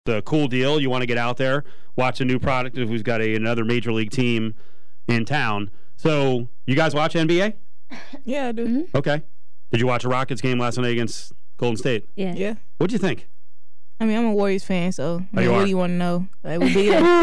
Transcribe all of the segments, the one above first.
the cool deal. You want to get out there, watch a new product who's got another major league team in town. So you guys watch NBA? Yeah, I do. Mm-hmm. Okay. Did you watch a Rockets game last night against Golden State? Yeah. Yeah. What'd you think? I mean, I'm a Warriors fan, so Oh, you what are? do you want to know? Like, we beat them.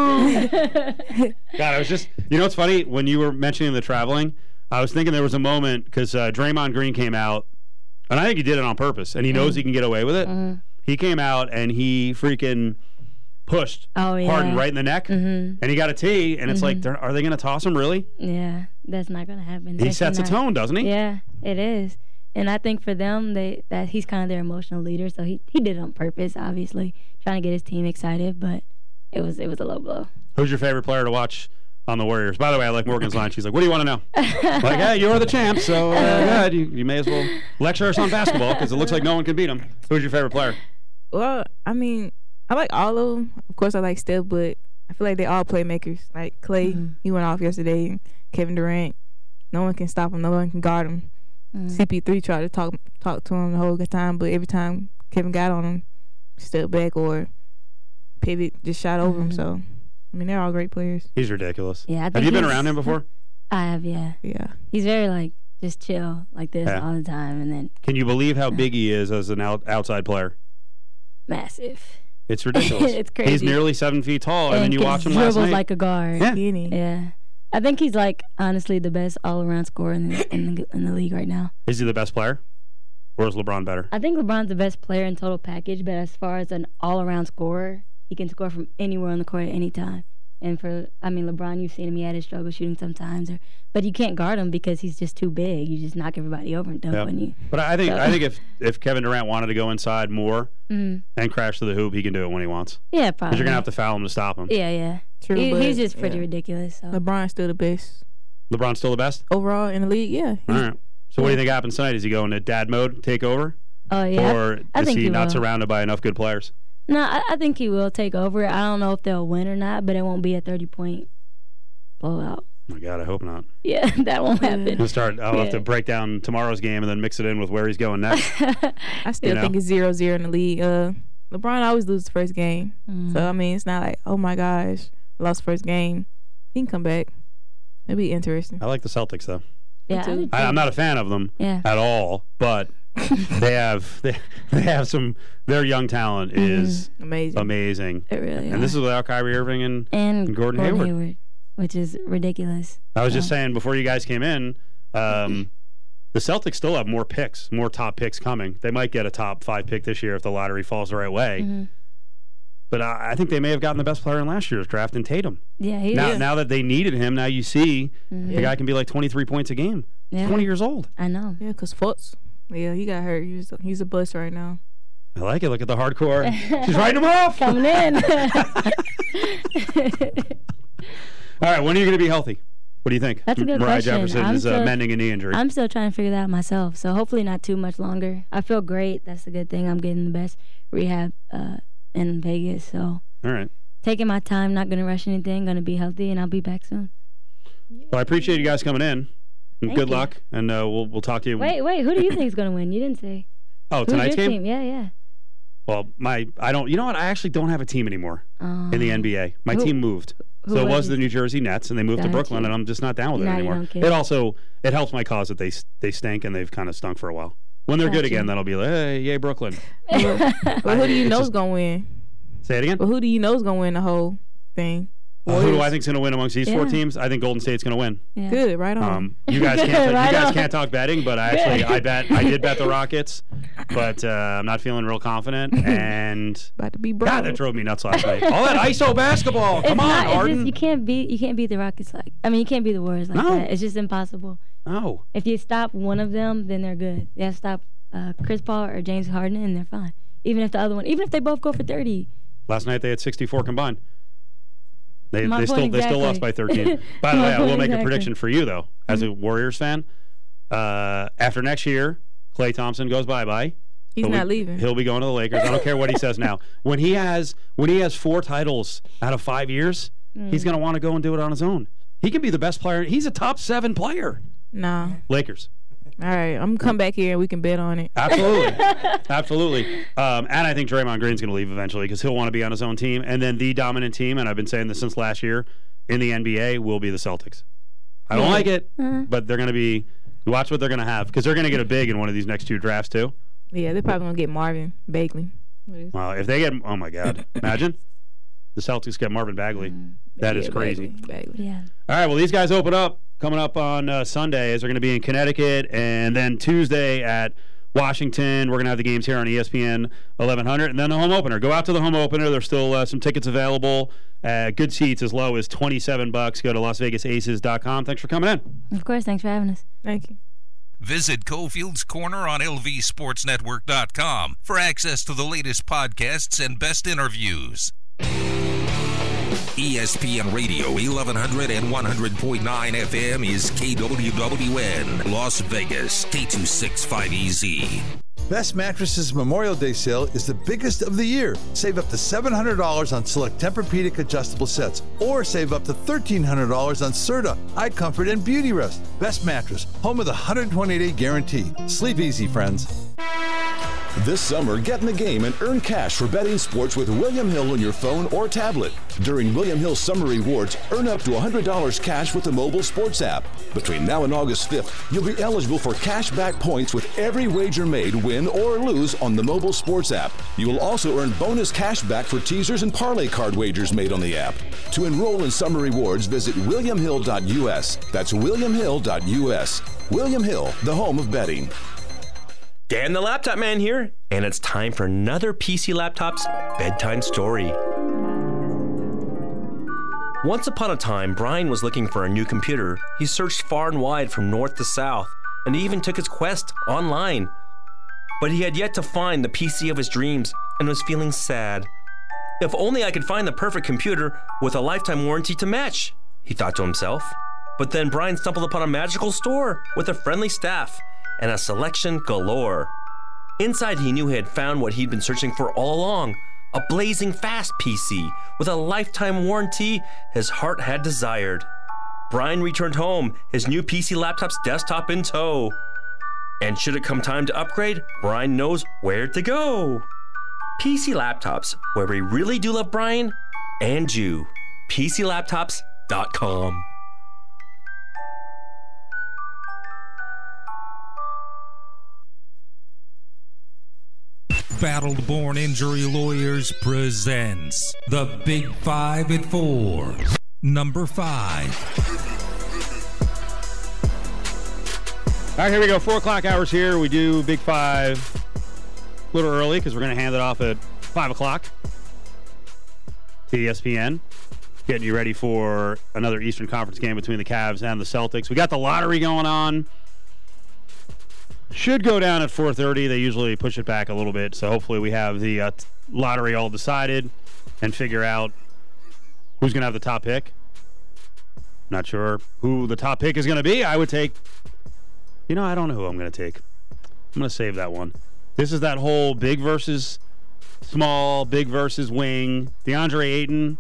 God, I was just, you know what's funny? When you were mentioning the traveling, I was thinking there was a moment because Draymond Green came out, and I think he did it on purpose, and he knows he can get away with it. He came out and he freaking pushed Harden right in the neck, and he got a tee, and it's like, are they going to toss him, really? Yeah, that's not going to happen. He sets a tone, doesn't he? Yeah, it is. And I think for them, that he's kind of their emotional leader, so he did it on purpose, obviously, trying to get his team excited, but it was a low blow. Who's your favorite player to watch on the Warriors? By the way, I like Morgan's line. She's like, what do you want to know? Like, hey, you're the champ, so good. You may as well lecture us on basketball because it looks like no one can beat him. Who's your favorite player? Well, I mean, I like all of them. Of course, I like Steph, but I feel like they all playmakers. Like Clay, he went off yesterday. Kevin Durant, no one can stop him. No one can guard him. CP3 tried to talk to him the whole good time, but every time Kevin got on him, stepped back or pivot, just shot over him. So, I mean, they're all great players. He's ridiculous. Yeah, I think have you been around him before? I have, yeah. Yeah. He's very, like, just chill like this all the time, and then Can you believe how big he is as an outside player? massive. It's ridiculous. It's crazy. He's nearly 7 feet tall, and then you watch him last dribbles night. like a guard. Yeah. Yeah. I think he's, like, honestly the best all-around scorer in the league right now. Is he the best player? Or is LeBron better? I think LeBron's the best player in total package, but as far as an all-around scorer, he can score from anywhere on the court at any time. And LeBron, you've seen him. He had his struggle shooting sometimes, but you can't guard him because he's just too big. You just knock everybody over and dunk on you. But I think if Kevin Durant wanted to go inside more and crash to the hoop, he can do it when he wants. Yeah, probably. Because you're gonna have to foul him to stop him. Yeah. True, He's just pretty ridiculous. So. LeBron's still the best. LeBron's still the best overall in the league. Yeah. All right. So what do you think happens tonight? Is he going to dad mode, take over? Oh yeah. Or I is think he not will. surrounded by enough good players? No, I think he will take over. I don't know if they'll win or not, but it won't be a 30-point blowout. Oh my God, I hope not. Yeah, that won't happen. I'll have to break down tomorrow's game and then mix it in with where he's going next. I still think it's 0-0 in the league. LeBron always loses the first game. So, I mean, it's not like, oh, my gosh, lost first game. He can come back. It'll be interesting. I like the Celtics, though. Yeah, I'm not a fan of them at all, but they have some. Their young talent is amazing. It really is. And this is without Kyrie Irving and Gordon Hayward, which is ridiculous. I was just saying before you guys came in, the Celtics still have more top picks coming. They might get a top 5 pick this year if the lottery falls the right way. But I think they may have gotten the best player in last year's draft in Tatum. Yeah, now that they needed him, now you see the guy can be like 23 points a game. Yeah. 20 years old. I know. Yeah, because Fultz, he got hurt. He's a bust right now. I like it. Look at the hardcore. She's writing him off. Coming in. All right, when are you going to be healthy? What do you think? That's a good Mariah question. Jefferson is mending a knee injury. I'm still trying to figure that out myself, so hopefully not too much longer. I feel great. That's a good thing. I'm getting the best rehab in Vegas, so all right. Taking my time, not going to rush anything, going to be healthy, and I'll be back soon. Well, I appreciate you guys coming in. Good luck, and we'll talk to you. Wait, who do you think is going to win? You didn't say. Oh, tonight's game? Team? Yeah. Well, I don't. You know what? I actually don't have a team anymore in the NBA. My team moved, so it was the New Jersey Nets, and they moved to Brooklyn, and I'm just not down with it anymore. It helps my cause that they stink, and they've kind of stunk for a while. When they're good again, then I'll be like, hey, yay, Brooklyn. Well, who do you know is going to win? Say it again? Well, who do you know is going to win the whole thing? Who do I think is going to win amongst these 4 teams? I think Golden State's going to win. Yeah. Good, right on. You guys can't talk betting, but I did bet the Rockets, but I'm not feeling real confident. And about to be broke. God, that drove me nuts last night. All that ISO basketball. Come on, Harden. You can't beat the Rockets you can't beat the Warriors like that. It's just impossible. No. If you stop one of them, then they're good. You have to stop Chris Paul or James Harden, and they're fine. Even if they both go for 30. Last night they had 64 combined. They still lost by 13. By the way, I will make a prediction for you though, as a Warriors fan. After next year, Klay Thompson goes bye-bye. He's not leaving. He'll be going to the Lakers. I don't care what he says now. When he has 4 titles out of 5 years, he's going to want to go and do it on his own. He can be the best player. He's a top 7 player. No. Lakers. All right, I'm gonna come back here and we can bet on it. Absolutely. And I think Draymond Green's going to leave eventually because he'll want to be on his own team. And then the dominant team, and I've been saying this since last year, in the NBA will be the Celtics. I don't like it, but they're going to be. Watch what they're going to have because they're going to get a big in one of these next 2 drafts too. Yeah, they're probably gonna get Marvin Bagley. Well, if they get, oh my God, imagine the Celtics get Marvin Bagley. That is crazy. Bagley. Yeah. All right, well, these guys open up coming up on Sunday as they're going to be in Connecticut, and then Tuesday at Washington. We're going to have the games here on ESPN 1100, and then the home opener. Go out to the home opener. There's still some tickets available. Good seats as low as $27. Go to LasVegasAces.com. Thanks for coming in. Of course. Thanks for having us. Thank you. Visit Cofield's Corner on LVSportsNetwork.com for access to the latest podcasts and best interviews. ESPN Radio 1100 and 100.9 FM is KWWN, Las Vegas, K265EZ. Best Mattresses Memorial Day sale is the biggest of the year. Save up to $700 on select Tempur-Pedic adjustable sets, or save up to $1,300 on Serta, Eye Comfort, and Beauty Rest. Best Mattress, home of the 120-day guarantee. Sleep easy, friends. This summer, get in the game and earn cash for betting sports with William Hill on your phone or tablet. During William Hill Summer Rewards, earn up to $100 cash with the mobile sports app. Between now and August 5th, you'll be eligible for cash back points with every wager made, win or lose, on the mobile sports app. You will also earn bonus cash back for teasers and parlay card wagers made on the app. To enroll in Summer Rewards, visit williamhill.us. That's williamhill.us. William Hill, the home of betting. Dan the Laptop Man here, and it's time for another PC Laptop's bedtime story. Once upon a time, Brian was looking for a new computer. He searched far and wide from north to south, and he even took his quest online. But he had yet to find the PC of his dreams and was feeling sad. If only I could find the perfect computer with a lifetime warranty to match, he thought to himself. But then Brian stumbled upon a magical store with a friendly staff and a selection galore. Inside, he knew he had found what he'd been searching for all along, a blazing fast PC with a lifetime warranty his heart had desired. Brian returned home, his new PC Laptop's desktop in tow. And should it come time to upgrade, Brian knows where to go. PC Laptops, where we really do love Brian and you. PCLaptops.com. Battled Born Injury Lawyers presents The Big 5 at 4. Number 5. All right, here we go. 4 o'clock hours here. We do Big 5 a little early because we're going to hand it off at 5 o'clock to ESPN. Getting you ready for another Eastern Conference game between the Cavs and the Celtics. We got the lottery going on. Should go down at 4:30. They usually push it back a little bit, so hopefully we have the lottery all decided and figure out who's going to have the top pick. Not sure who the top pick is going to be. I would take... I don't know who I'm going to take. I'm going to save that one. This is that whole big versus small, big versus wing. DeAndre Ayton,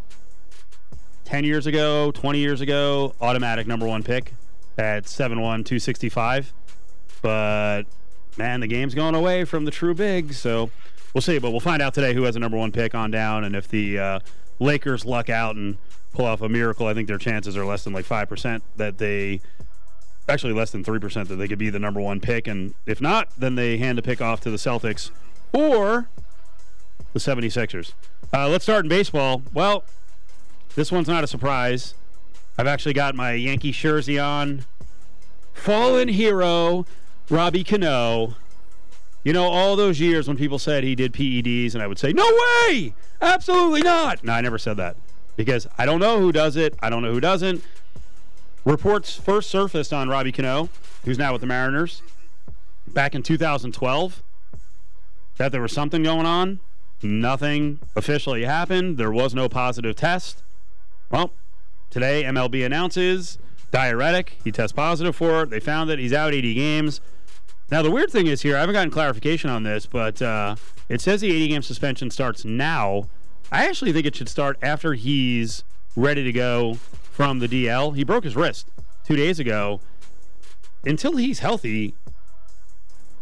10 years ago, 20 years ago, automatic number 1 pick at 7'1", 265. But, man, the game's going away from the true bigs, so we'll see. But we'll find out today who has a number 1 pick on down, and if the Lakers luck out and pull off a miracle, I think their chances are less than 5% that they... Actually, less than 3% that they could be the number 1 pick. And if not, then they hand a pick off to the Celtics or the 76ers. Let's start in baseball. Well, this one's not a surprise. I've actually got my Yankee jersey on. Fallen hero... Robbie Cano. All those years when people said he did PEDs, and I would say, no way! Absolutely not! No, I never said that. Because I don't know who does it. I don't know who doesn't. Reports first surfaced on Robbie Cano, who's now with the Mariners, back in 2012, that there was something going on. Nothing officially happened. There was no positive test. Well, today MLB announces diuretic. He tests positive for it. They found it. He's out 80 games. Now, the weird thing is here, I haven't gotten clarification on this, but it says the 80-game suspension starts now. I actually think it should start after he's ready to go from the DL. He broke his wrist 2 days ago. Until he's healthy,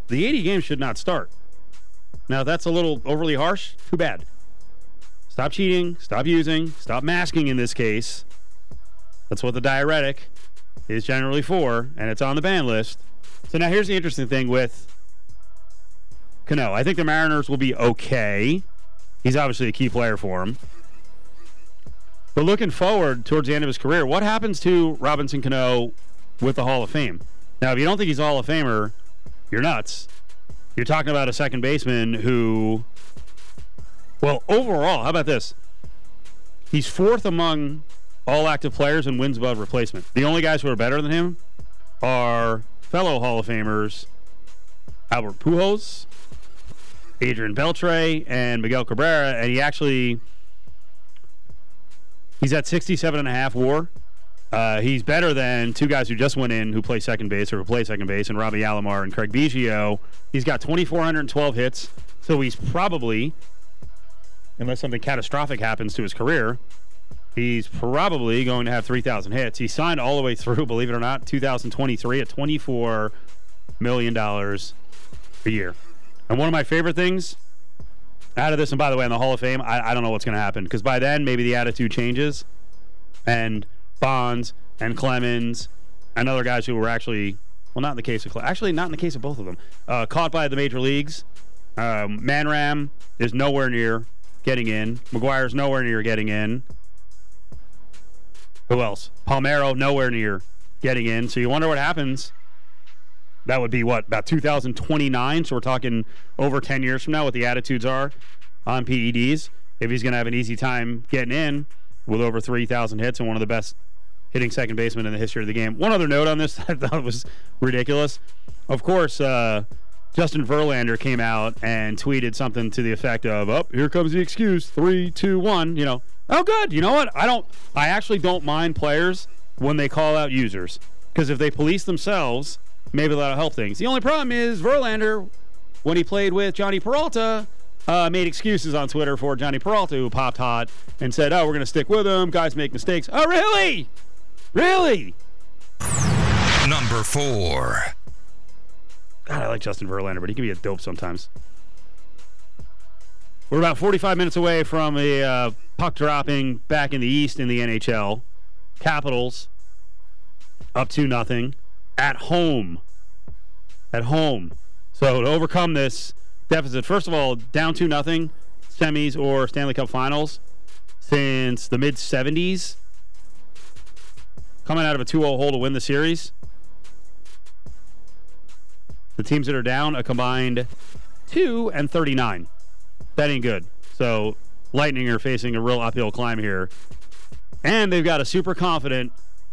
the 80 games should not start. Now, if that's a little overly harsh, too bad. Stop cheating, stop using, stop masking in this case. That's what the diuretic is generally for, and it's on the ban list. So now here's the interesting thing with Cano. I think the Mariners will be okay. He's obviously a key player for him. But looking forward towards the end of his career, what happens to Robinson Cano with the Hall of Fame? Now, if you don't think he's a Hall of Famer, you're nuts. You're talking about a second baseman who, well, overall, how about this? He's fourth among all active players in wins above replacement. The only guys who are better than him are fellow Hall of Famers Albert Pujols, Adrian Beltre, and Miguel Cabrera, and he's at 67.5 WAR. He's better than two guys who just went in who play second base or who play second base, and Robbie Alomar and Craig Biggio. He's got 2,412 hits, so he's probably, unless something catastrophic happens to his career, he's probably going to have 3,000 hits. He signed all the way through, believe it or not, 2023 at $24 million a year. And one of my favorite things out of this, and by the way, in the Hall of Fame, I don't know what's going to happen, because by then maybe the attitude changes, and Bonds and Clemens and other guys who were actually, well, not in the case of actually not in the case of both of them, caught by the major leagues. Manram is nowhere near getting in. McGuire's nowhere near getting in. Who else? Palmeiro nowhere near getting in. So you wonder what happens. That would be what, about 2029? So we're talking over 10 years from now, what the attitudes are on PEDs. If he's going to have an easy time getting in with over 3,000 hits and one of the best hitting second basemen in the history of the game. One other note on this that I thought was ridiculous. Of course, Justin Verlander came out and tweeted something to the effect of, "Oh, here comes the excuse. 3, 2, 1." You know, oh, good. You know what? I actually don't mind players when they call out users, because if they police themselves, maybe that'll help things. The only problem is Verlander, when he played with Johnny Peralta, made excuses on Twitter for Johnny Peralta, who popped hot and said, "Oh, we're going to stick with him. Guys make mistakes." Oh, really? Really? Number 4. God, I like Justin Verlander, but he can be a dope sometimes. We're about 45 minutes away from a puck dropping back in the East in the NHL. Capitals up 2-0 at home. At home. So to overcome this deficit, first of all, down 2-0, semis or Stanley Cup Finals since the mid-70s. Coming out of a 2-0 hole to win the series. The teams that are down, a combined 2-39. That ain't good. So Lightning are facing a real uphill climb here. And they've got a super confident,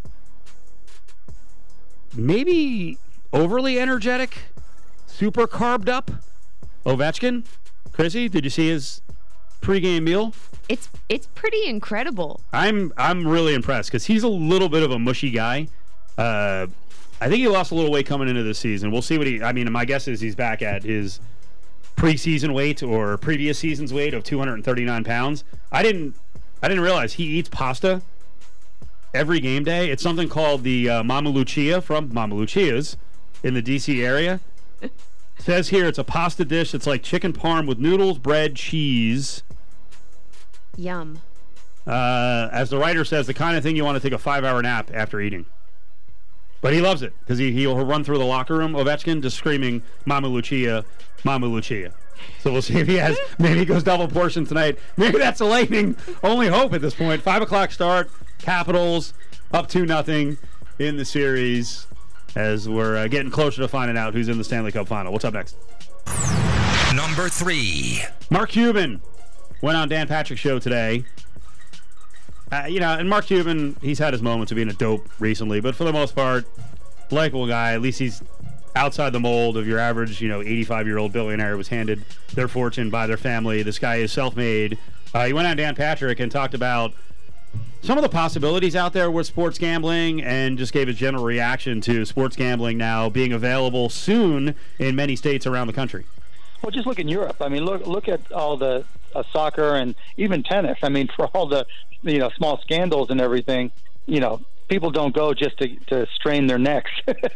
maybe overly energetic, super carbed up Ovechkin. Chrissy, did you see his pregame meal? It's pretty incredible. I'm really impressed because he's a little bit of a mushy guy. I think he lost a little weight coming into this season. We'll see what I mean, my guess is he's back at his preseason weight or previous season's weight of 239 pounds. I didn't realize he eats pasta every game day. It's something called the Mama Lucia from Mama Lucia's in the D.C. area. It says here it's a pasta dish. It's like chicken parm with noodles, bread, cheese. Yum. As the writer says, the kind of thing you want to take a 5-hour nap after eating. But he loves it because he'll run through the locker room, Ovechkin, just screaming, "Mama Lucia, Mama Lucia." So we'll see if he has, maybe he goes double portion tonight. Maybe that's a Lightning only hope at this point. 5 o'clock start, Capitals up 2-0 in the series as we're getting closer to finding out who's in the Stanley Cup Final. What's up next? Number 3. Mark Cuban went on Dan Patrick's show today. And Mark Cuban, he's had his moments of being a dope recently, but for the most part, likable guy. At least he's outside the mold of your average, 85-year-old billionaire who was handed their fortune by their family. This guy is self-made. He went on Dan Patrick and talked about some of the possibilities out there with sports gambling and just gave his general reaction to sports gambling now being available soon in many states around the country. Well, just look in Europe. I mean, look at all the soccer and even tennis. I mean, for all the small scandals and everything, people don't go just to strain their necks.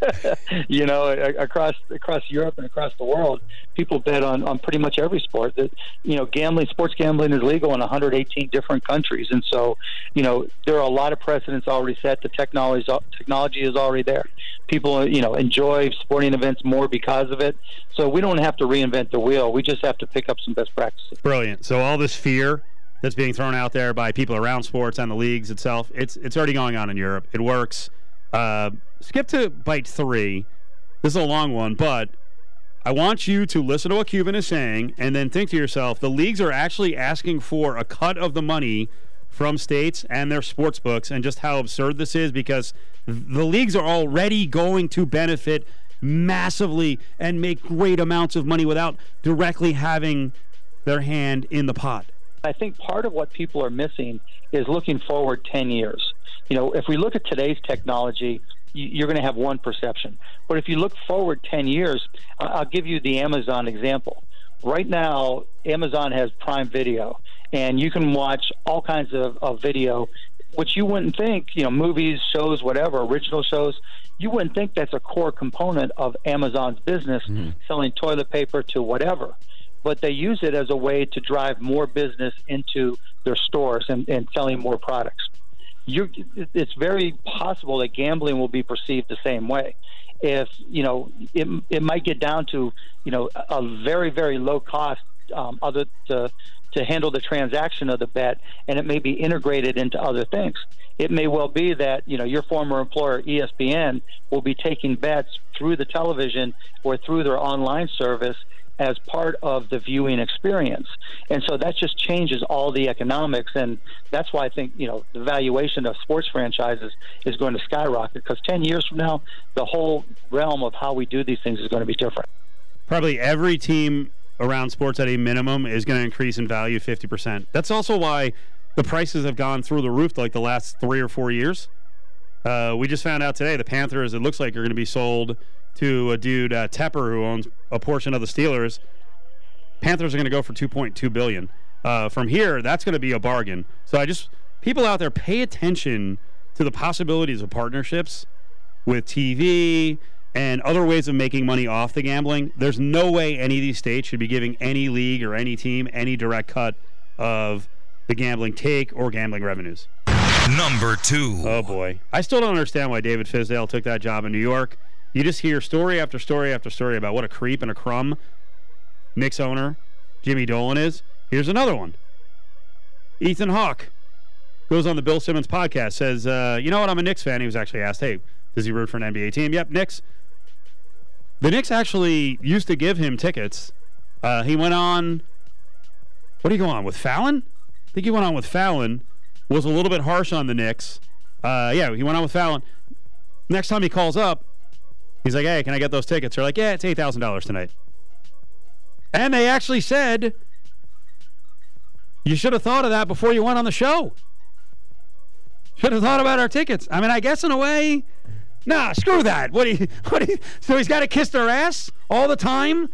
Across Europe and across the world, people bet on pretty much every sport. That sports gambling is legal in 118 different countries, and so there are a lot of precedents already set. The technology is already there. People enjoy sporting events more because of it. So we don't have to reinvent the wheel. We just have to pick up some best practices. Brilliant. So all this fear that's being thrown out there by people around sports and the leagues itself, it's already going on in Europe. It works. Skip to bite 3. This is a long one, but I want you to listen to what Cuban is saying and then think to yourself, the leagues are actually asking for a cut of the money from states and their sports books, and just how absurd this is, because the leagues are already going to benefit massively and make great amounts of money without directly having their hand in the pot. I think part of what people are missing is looking forward 10 years. If we look at today's technology, you're going to have one perception. But if you look forward 10 years, I'll give you the Amazon example. Right now, Amazon has Prime Video, and you can watch all kinds of video, which you wouldn't think, movies, shows, whatever, original shows, you wouldn't think that's a core component of Amazon's business, selling toilet paper to whatever. But they use it as a way to drive more business into their stores and selling more products. It's very possible that gambling will be perceived the same way. If it might get down to a very, very low cost other to handle the transaction of the bet, and it may be integrated into other things. It may well be that your former employer ESPN will be taking bets through the television or through their online service as part of the viewing experience. And so that just changes all the economics, and that's why I think the valuation of sports franchises is going to skyrocket, because 10 years from now, the whole realm of how we do these things is going to be different. Probably every team around sports at a minimum is going to increase in value 50%. That's also why the prices have gone through the roof like the last 3 or 4 years. We just found out today the Panthers, it looks like, are going to be sold to a dude, Tepper, who owns a portion of the Steelers. Panthers are going to go for $2.2 billion. From here, that's going to be a bargain. So people out there, pay attention to the possibilities of partnerships with TV and other ways of making money off the gambling. There's no way any of these states should be giving any league or any team any direct cut of the gambling take or gambling revenues. Number 2. Oh, boy. I still don't understand why David Fizdale took that job in New York. You just hear story after story after story about what a creep and a crumb Knicks owner Jimmy Dolan is. Here's another one. Ethan Hawke goes on the Bill Simmons podcast, says, you know what, I'm a Knicks fan. He was actually asked, hey, does he root for an NBA team? Yep, Knicks. The Knicks actually used to give him tickets. He went on, what did he go on, with Fallon? I think he went on with Fallon, was a little bit harsh on the Knicks. Yeah, he went on with Fallon. Next time he calls up, he's like, hey, can I get those tickets? They're like, yeah, it's $8,000 tonight. And they actually said, you should have thought of that before you went on the show. Should have thought about our tickets. I mean, I guess in a way, nah, screw that. So he's got to kiss their ass all the time?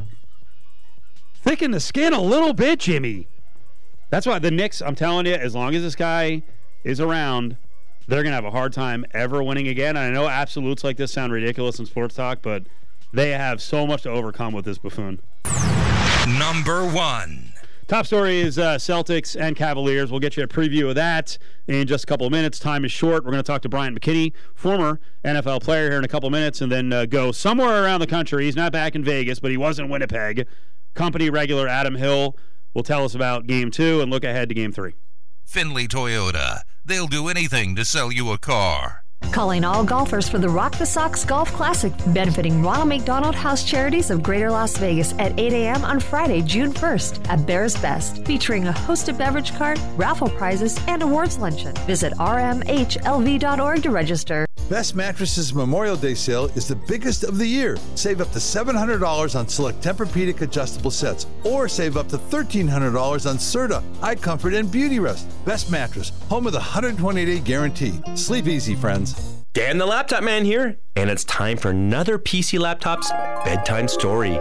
Thicken the skin a little bit, Jimmy. That's why the Knicks, I'm telling you, as long as this guy is around, they're going to have a hard time ever winning again. And I know absolutes like this sound ridiculous in sports talk, but they have so much to overcome with this buffoon. Number 1. Top story is Celtics and Cavaliers. We'll get you a preview of that in just a couple of minutes. Time is short. We're going to talk to Bryant McKinnie, former NFL player, here in a couple of minutes, and then go somewhere around the country. He's not back in Vegas, but he was in Winnipeg. Company regular Adam Hill will tell us about Game 2 and look ahead to Game 3. Findlay Toyota. They'll do anything to sell you a car. Calling all golfers for the Rock the Sox Golf Classic, benefiting Ronald McDonald House Charities of Greater Las Vegas at 8 a.m. on Friday, June 1st at Bears Best, featuring a host of beverage cart, raffle prizes, and awards luncheon. Visit rmhlv.org to register. Best Mattresses Memorial Day sale is the biggest of the year. Save up to $700 on select Tempur-Pedic adjustable sets, or save up to $1,300 on Serta, iComfort, and Beauty Rest. Best Mattress, home of the 120-day guarantee. Sleep easy, friends. Dan the Laptop Man here, and it's time for another PC Laptop's bedtime story.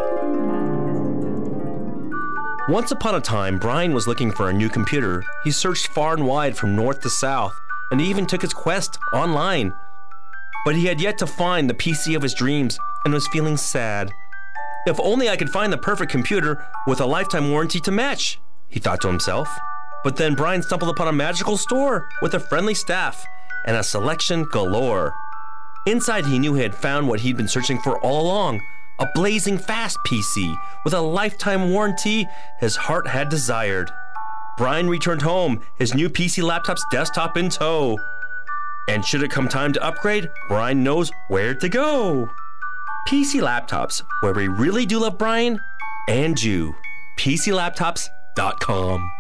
Once upon a time, Brian was looking for a new computer. He searched far and wide from north to south, and he even took his quest online. But he had yet to find the PC of his dreams and was feeling sad. If only I could find the perfect computer with a lifetime warranty to match, he thought to himself. But then Brian stumbled upon a magical store with a friendly staff and a selection galore. Inside, he knew he had found what he'd been searching for all along, a blazing fast PC with a lifetime warranty his heart had desired. Brian returned home, his new PC laptop's desktop in tow. And should it come time to upgrade, Brian knows where to go. PC Laptops, where we really do love Brian and you. PCLaptops.com.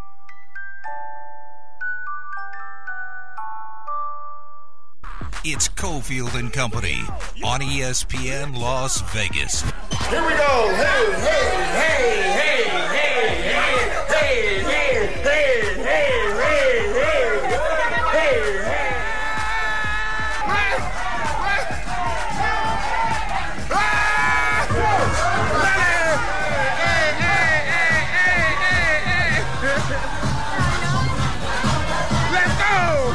It's Cofield and Company on ESPN Las Vegas. Here we go. Hey, hey, hey, hey, hey, hey, hey, hey, hey, hey, hey, hey, hey. Let's go.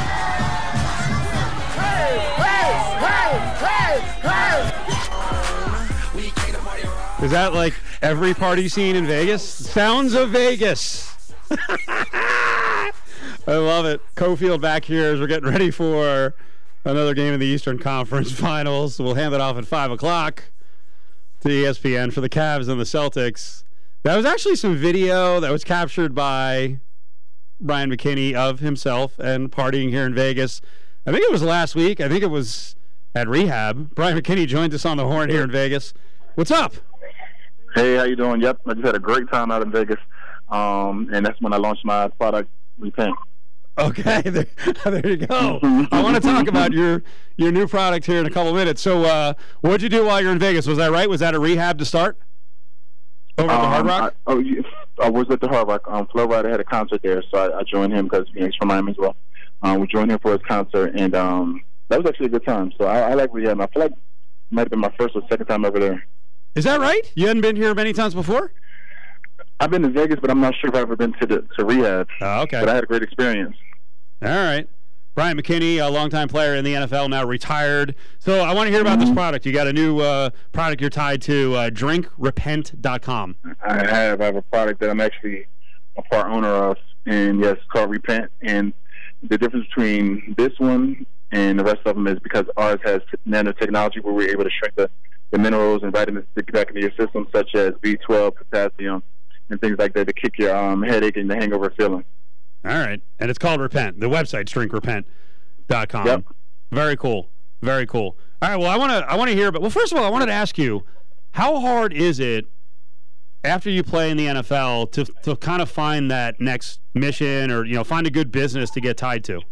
Is that like every party scene in Vegas? Sounds of Vegas. I love it. Cofield back here as we're getting ready for another game in the Eastern Conference Finals. We'll hand it off at 5 o'clock to ESPN for the Cavs and the Celtics. That was actually some video that was captured by Brian McKinney of himself and partying here in Vegas. I think it was last week. I think it was at rehab. Brian McKinney joined us on the horn here in Vegas. What's up? Hey, how you doing? Yep, I just had a great time out in Vegas, and that's when I launched my product, Repent. Okay, there you go. I want to talk about your new product here in a couple minutes. So what'd you do while you're in Vegas? Was that right? Was that a rehab to start? Over at the Hard Rock? I was at the Hard Rock. Flo Rida had a concert there, so I joined him because he's from Miami as well. We joined him for his concert, and that was actually a good time. So I like rehab. I feel like it might have been my first or second time over there. Is that right? You hadn't been here many times before? I've been to Vegas, but I'm not sure if I've ever been to rehab. Oh, okay. But I had a great experience. All right. Brian McKinney, a longtime player in the NFL, now retired. So I want to hear about this product. You got a new product you're tied to, drinkrepent.com. I have a product that I'm actually a part owner of, and yes, it's called Repent. And the difference between this one and the rest of them is because ours has nanotechnology where we're able to shrink the minerals and vitamins to get back into your system, such as B12, potassium, and things like that to kick your headache and the hangover feeling. All right. And it's called Repent. The website's drinkrepent.com. Yep. Very cool. Very cool. All right. Well, I want to hear, but first of all, I wanted to ask you, how hard is it after you play in the NFL to kind of find that next mission or, find a good business to get tied to?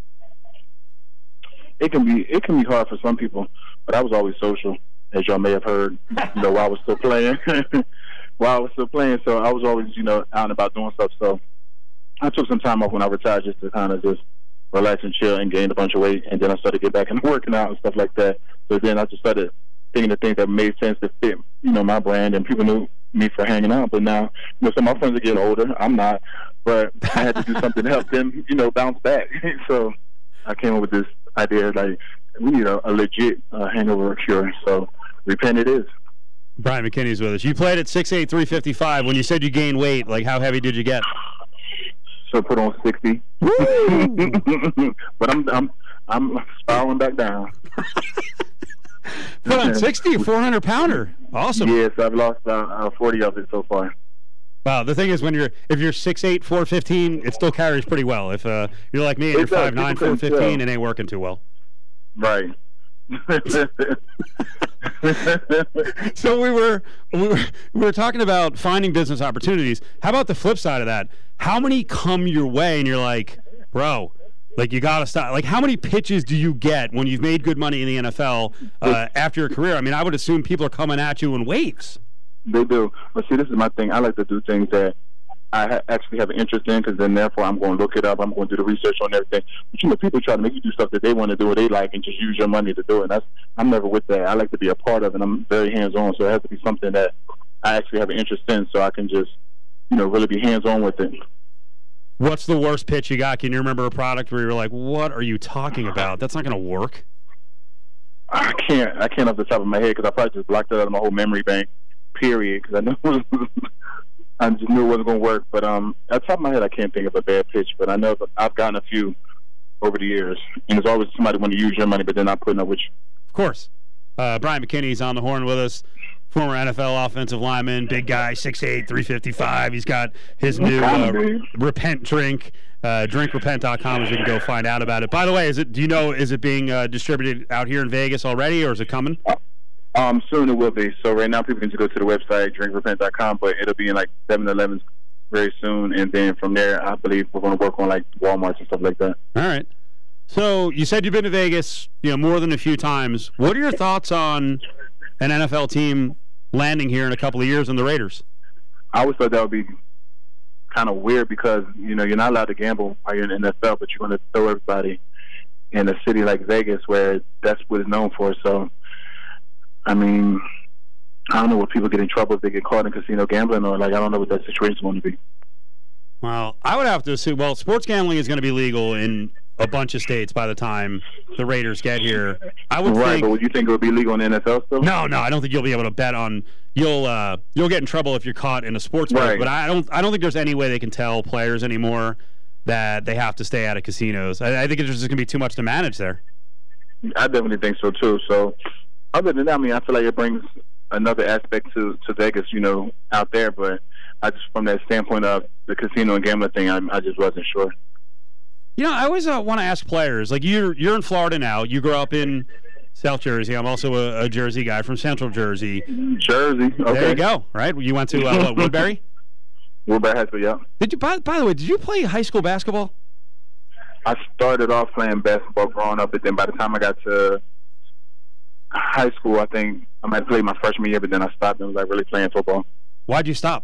It can be hard for some people, but I was always social, as y'all may have heard, while I was still playing. So I was always, out and about doing stuff. So I took some time off when I retired just to kind of just relax and chill and gain a bunch of weight. And then I started to get back into working out and stuff like that. So then I just started thinking of things that made sense to fit, my brand. And people knew me for hanging out. But now, some of my friends are getting older. I'm not. But I had to do something to help them, bounce back. So I came up with this idea, like, we need a legit hangover cure. So Repent it is. Brian McKinney's with us. You played at 6'8", 355. When you said you gained weight, like how heavy did you get? So put on 60. But I'm spiraling back down. Put on 60, a 400-pounder. Awesome. Yes, I've lost 40 of it so far. Wow, the thing is, if you're 6'8", 415, it still carries pretty well. If you're like me and you're 5'9", 415, it ain't working too well. Right. So we were talking about finding business opportunities. How about the flip side of that? How many come your way and you're like, bro, like you gotta stop? Like, how many pitches do you get when you've made good money in the NFL after your career? I mean, I would assume people are coming at you in waves. They do. But see, this is my thing. I like to do things that I actually have an interest in, because then therefore I'm going to look it up. I'm going to do the research on everything. But people try to make you do stuff that they want to do or they like and just use your money to do it. I'm never with that. I like to be a part of it. I'm very hands-on, so it has to be something that I actually have an interest in, so I can just, really be hands-on with it. What's the worst pitch you got? Can you remember a product where you're like, what are you talking about? That's not going to work. I can't off the top of my head because I probably just blocked it out of my whole memory bank, period, because I just knew it wasn't going to work. But at the top of my head, I can't think of a bad pitch, but I know that I've gotten a few over the years. And there's always somebody want to use your money, but they're not putting up with you. Of course. Brian McKinney's on the horn with us. Former NFL offensive lineman, big guy, 6'8", 355. He's got his new Repent drink, drinkrepent.com, as you can go find out about it. By the way, is it being distributed out here in Vegas already, or is it coming? Soon it will be. So right now people can just go to the website, drinkrepent.com, but it'll be in like 7-Elevens very soon, and then from there, I believe we're going to work on like Walmart and stuff like that. All right. So you said you've been to Vegas, more than a few times. What are your thoughts on an NFL team landing here in a couple of years in the Raiders? I always thought that would be kind of weird because, you're not allowed to gamble while you're in the NFL, but you're going to throw everybody in a city like Vegas where that's what it's known for. So, I mean, I don't know what people get in trouble if they get caught in casino gambling, or I don't know what that situation is going to be. Well, I would have to assume, sports gambling is going to be legal in a bunch of states by the time the Raiders get here. I would think, but would you think it would be legal in the NFL still? No, I don't think you'll be able to bet on. You'll get in trouble if you're caught in a sports book. Right. But I don't think there's any way they can tell players anymore that they have to stay out of casinos. I think it's just going to be too much to manage there. I definitely think so too. So, other than that, I mean, I feel like it brings another aspect to Vegas, out there. But I just, from that standpoint of the casino and gambling thing, I just wasn't sure. I always want to ask players, like you're in Florida now. You grew up in South Jersey. I'm also a Jersey guy from Central Jersey. Jersey, okay. There you go, right? You went to Woodbury? Woodbury High School, yeah. Did you, by the way, did you play high school basketball? I started off playing basketball growing up, but then by the time I got to high school, I think I might have played my freshman year, but then I stopped and was really playing football. Why'd you stop?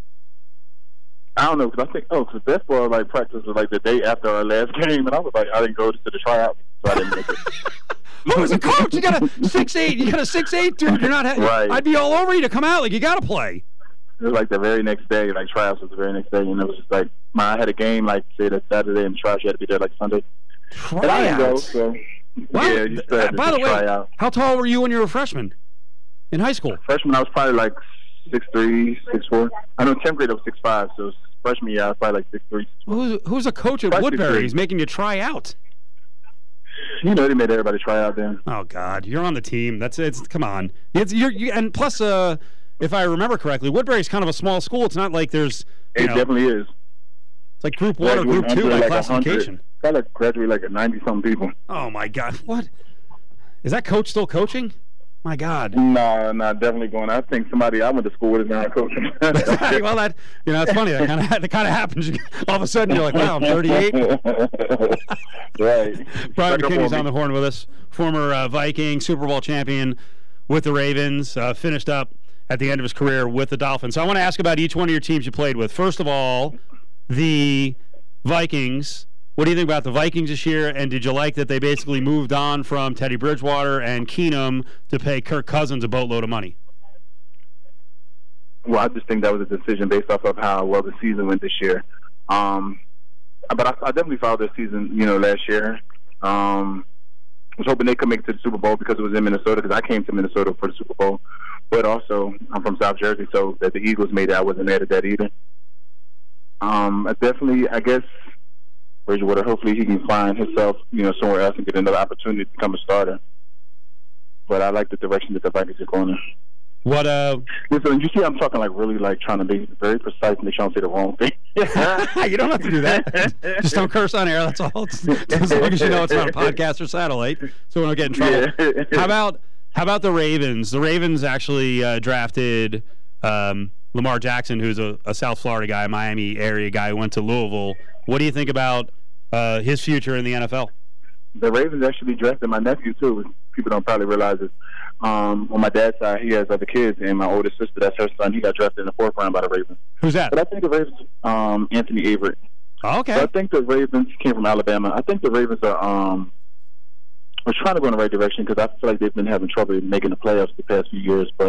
I don't know, because I think, because basketball practice was the day after our last game, and I was I didn't go to the tryout, so I didn't make it. Who was a coach? You got a 6'8", dude. You're not. Right. I'd be all over you to come out. You got to play. It was the very next day. Tryouts was the very next day, and it was just I had a game say that Saturday, and tryouts you had to be there Sunday. Tryouts. And I didn't go, so yeah. You still had to by the way, tryout. How tall were you when you were a freshman in high school? Freshman, I was probably 6'3", 6'4". I know 10th grade I was 6'5", so freshman year I was probably 6'3". Who's a coach at Woodbury? He's making you try out. They made everybody try out then. Oh God, you're on the team. Come on. And plus, if I remember correctly, Woodbury's kind of a small school. It's not like there's. It definitely is. It's like Group 1 or Group 2 by classification. Got graduate 90-something people. Oh my God, what? Is that coach still coaching? My God. No, definitely going. I think somebody I went to school with is now coaching. Well, it's funny. That kind of happens. All of a sudden, you're like, wow, I'm 38. Right. Brian McKinney's on the horn with us. Former Viking, Super Bowl champion with the Ravens. Finished up at the end of his career with the Dolphins. So I want to ask about each one of your teams you played with. First of all, the Vikings. What do you think about the Vikings this year, and did you like that they basically moved on from Teddy Bridgewater and Keenum to pay Kirk Cousins a boatload of money? Well, I just think that was a decision based off of how well the season went this year. But I definitely followed their season, last year. I was hoping they could make it to the Super Bowl because it was in Minnesota, because I came to Minnesota for the Super Bowl. But also, I'm from South Jersey, so that the Eagles made it, I wasn't mad at that either. I guess Bridgewater, hopefully he can find himself, somewhere else and get another opportunity to become a starter. But I like the direction that the Vikings are going in. Listen, you see I'm talking really trying to be very precise and they trying to say the wrong thing. You don't have to do that. Just don't curse on air, that's all. As long as you know it's not a podcast or satellite, so we don't get in trouble. Yeah. How about the Ravens? The Ravens actually drafted Lamar Jackson, who's a South Florida guy, Miami area guy, who went to Louisville. What do you think about his future in the NFL? The Ravens actually drafted my nephew, too. People don't probably realize it. On my dad's side, he has other kids, and my oldest sister, that's her son, he got drafted in the 4th round by the Ravens. Who's that? But I think the Ravens, Anthony Averett. Oh, okay. So I think the Ravens came from Alabama. I think the Ravens are trying to go in the right direction because I feel like they've been having trouble making the playoffs the past few years. But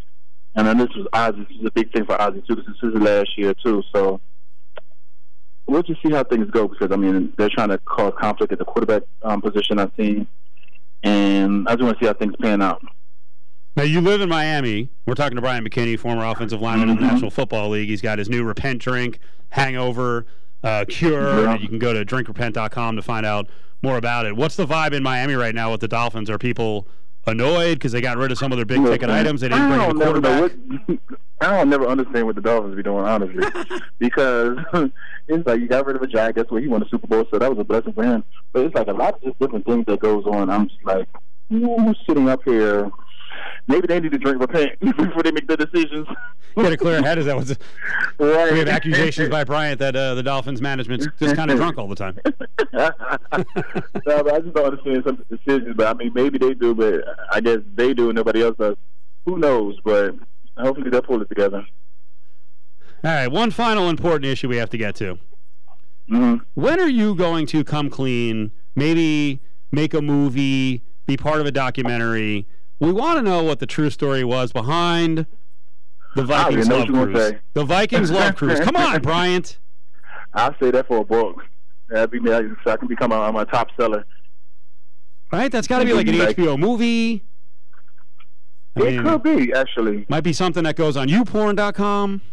and then this is a big thing for Ozzie too. This is his last year too. So we'll just see how things go because, I mean, they're trying to cause conflict at the quarterback position, I've seen. And I just want to see how things pan out. Now, you live in Miami. We're talking to Brian McKinney, former offensive lineman in the National Football League. He's got his new Repent drink, hangover, cure. Yeah. You can go to drinkrepent.com to find out more about it. What's the vibe in Miami right now with the Dolphins? Are people annoyed because they got rid of some of their big-ticket items? They didn't bring in a quarterback? I don't never understand what the Dolphins be doing, honestly, because it's like you got rid of a Jack. That's where he won the Super Bowl, so that was a blessing for him. But it's like a lot of just different things that goes on. I'm just like, sitting up here. Maybe they need to drink Repent before they make the decisions. Get a clear head. Is that what's right. We have accusations by Bryant that the Dolphins management's just kind of drunk all the time. No, but I just don't understand some of the decisions. But I mean, maybe they do, but I guess they do and nobody else does. Who knows? But hopefully they'll pull it together. All right, one final important issue we have to get to. Mm-hmm. When are you going to come clean, maybe make a movie, be part of a documentary? We want to know what the true story was behind the Vikings love cruise. The Vikings love cruise. Come on, Bryant. I'll say that for a book. That'd be me, so I can become a top seller. Right? That's got to be like an HBO movie. It could be, actually. Might be something that goes on youporn.com.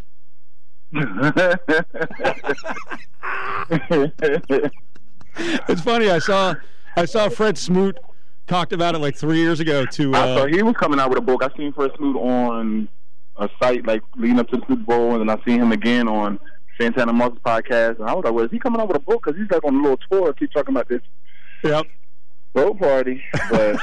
It's funny. I saw Fred Smoot talked about it like 3 years ago. I saw he was coming out with a book. I seen Fred Smoot on a site like leading up to the Super Bowl, and then I seen him again on Santana Moss' podcast. And I was like, well, is he coming out with a book? Because he's like on a little tour. Keep talking about this. Yep. Boat party. But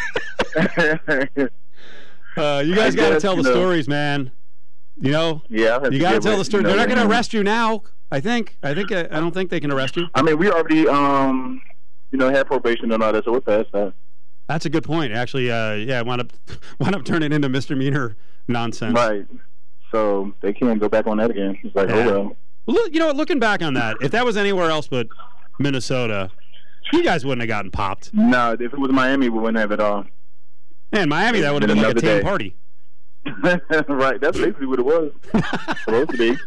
you guys got to tell the stories, man. You know? Yeah. You got to tell the story. They're not going to arrest you now. I don't think they can arrest you. I mean, we already had probation and all that, so we're past that. That's a good point. Actually, wound up turning into misdemeanor nonsense. Right. So they can't go back on that again. It's like, oh well. Well, you know, looking back on that, if that was anywhere else but Minnesota, you guys wouldn't have gotten popped. No, if it was Miami, we wouldn't have it all. Man, Miami, that would have been like a team party. Right, that's basically what it was. Supposed to be.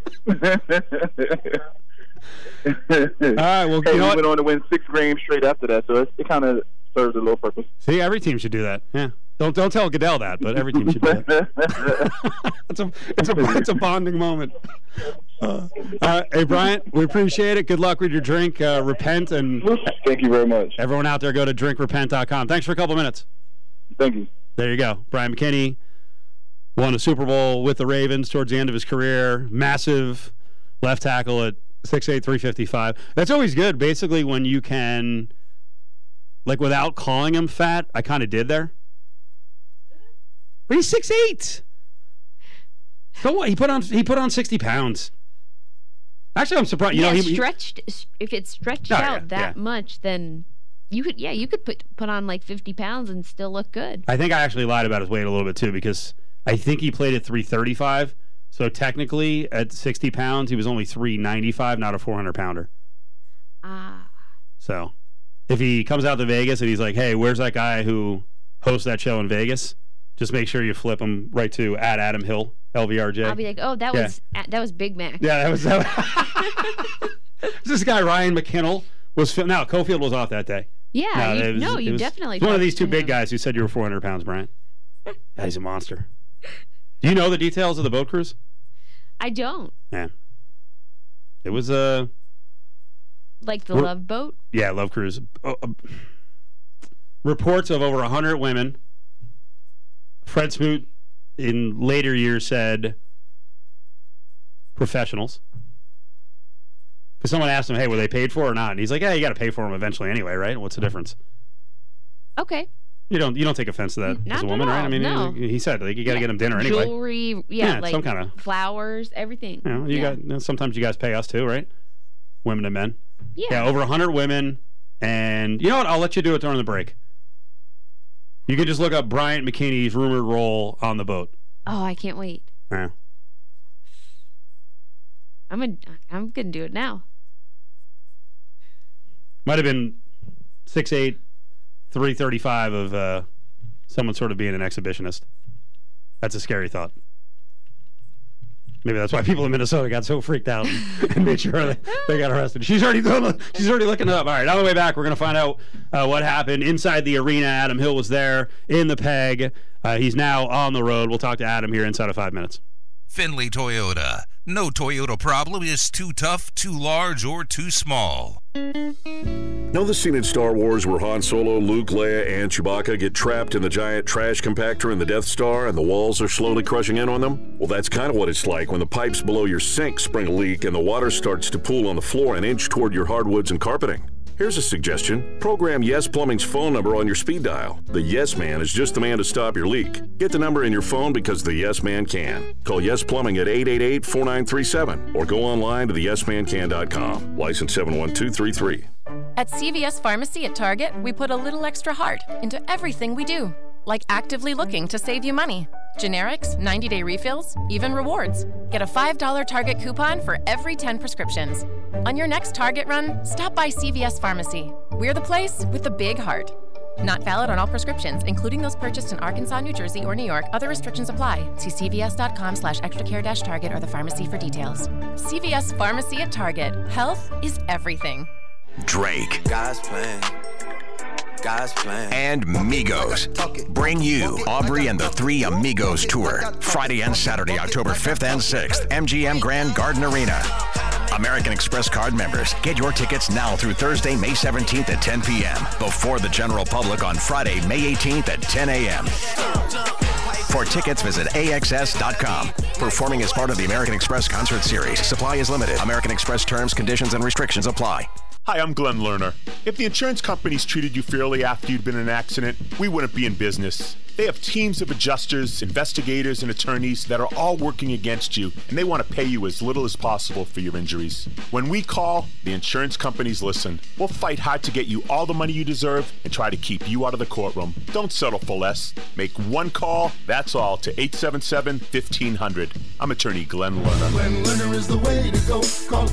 All right, well, hey, you know we went on to win 6 games straight after that, so it kind of serves a little purpose. See, every team should do that. Yeah, don't tell Goodell that, but every team should do that. it's a bonding moment. Hey, Bryant, we appreciate it. Good luck with your drink. Repent, and thank you very much. Everyone out there, go to drinkrepent.com. Thanks for a couple minutes. Thank you. There you go. Brian McKinney won a Super Bowl with the Ravens towards the end of his career. Massive left tackle at 6'8", 355. That's always good, basically, when you can, like, without calling him fat. I kind of did there. But he's 6'8". So what? He put on 60 pounds. Actually, I'm surprised. If it's stretched out that much, then you could put on like 50 pounds and still look good. I think I actually lied about his weight a little bit too, because I think he played at 335. So technically, at 60 pounds, he was only 395, not a 400-pounder. So if he comes out to Vegas and he's like, hey, where's that guy who hosts that show in Vegas? Just make sure you flip him right to @Adam Hill, LVRJ. I'll be like, oh, that was Big Mac. Yeah, that was this guy, Ryan McKinnell, was now Cofield was off that day. Yeah, you definitely. One of these two big guys who said you were 400 pounds, Brian. Yeah, he's a monster. Do you know the details of the boat cruise? I don't. Yeah. It was like the Love Boat? Yeah, Love Cruise. Reports of over 100 women. Fred Smoot in later years said professionals. Because someone asked him, hey, were they paid for or not? And he's like, yeah, you got to pay for them eventually anyway, right? What's the difference? Okay. You don't take offense to that as a woman, right? I mean, no. he said like you got to get him dinner anyway. Jewelry, like some kind of flowers, everything. Sometimes you guys pay us too, right? Women and men. Yeah. Over 100 women, and you know what? I'll let you do it during the break. You can just look up Bryant McKinney's rumored role on the boat. Oh, I can't wait. Yeah. I'm gonna do it now. Might have been 6'8", 335 of someone sort of being an exhibitionist. That's a scary thought. Maybe that's why people in Minnesota got so freaked out and made sure they got arrested. She's already looking it up. All right, on the way back, we're going to find out what happened inside the arena. Adam Hill was there in the PEG. He's now on the road. We'll talk to Adam here inside of 5 minutes. Findlay Toyota. No Toyota problem is too tough, too large, or too small. Know the scene in Star Wars where Han Solo, Luke, Leia, and Chewbacca get trapped in the giant trash compactor in the Death Star and the walls are slowly crushing in on them? Well, that's kind of what it's like when the pipes below your sink spring a leak and the water starts to pool on the floor and inch toward your hardwoods and carpeting. Here's a suggestion. Program Yes Plumbing's phone number on your speed dial. The Yes Man is just the man to stop your leak. Get the number in your phone because the Yes Man can. Call Yes Plumbing at 888-4937 or go online to theyesmancan.com. License 71233. At CVS Pharmacy at Target, we put a little extra heart into everything we do, like actively looking to save you money. Generics, 90-day refills, even rewards. Get a $5 Target coupon for every 10 prescriptions. On your next Target run, stop by CVS Pharmacy. We're the place with the big heart. Not valid on all prescriptions, including those purchased in Arkansas, New Jersey, or New York. Other restrictions apply. See cvs.com/extracare-target or the pharmacy for details. CVS Pharmacy at Target. Health is everything. Drake. God's plan. And Migos bring you Aubrey and the Three Amigos Tour, Friday and Saturday, October 5th and 6th, MGM Grand Garden Arena. American Express card members, get your tickets now through Thursday, May 17th at 10 p.m. before the general public on Friday, May 18th at 10 a.m. For tickets, visit AXS.com. Performing as part of the American Express Concert Series. Supply is limited. American Express terms, conditions, and restrictions apply. Hi, I'm Glenn Lerner. If the insurance companies treated you fairly after you'd been in an accident, we wouldn't be in business. They have teams of adjusters, investigators, and attorneys that are all working against you, and they want to pay you as little as possible for your injuries. When we call, the insurance companies listen. We'll fight hard to get you all the money you deserve and try to keep you out of the courtroom. Don't settle for less. Make one call, that's all, to 877-1500. I'm attorney Glenn Lerner. Glenn Lerner is the way to go. Call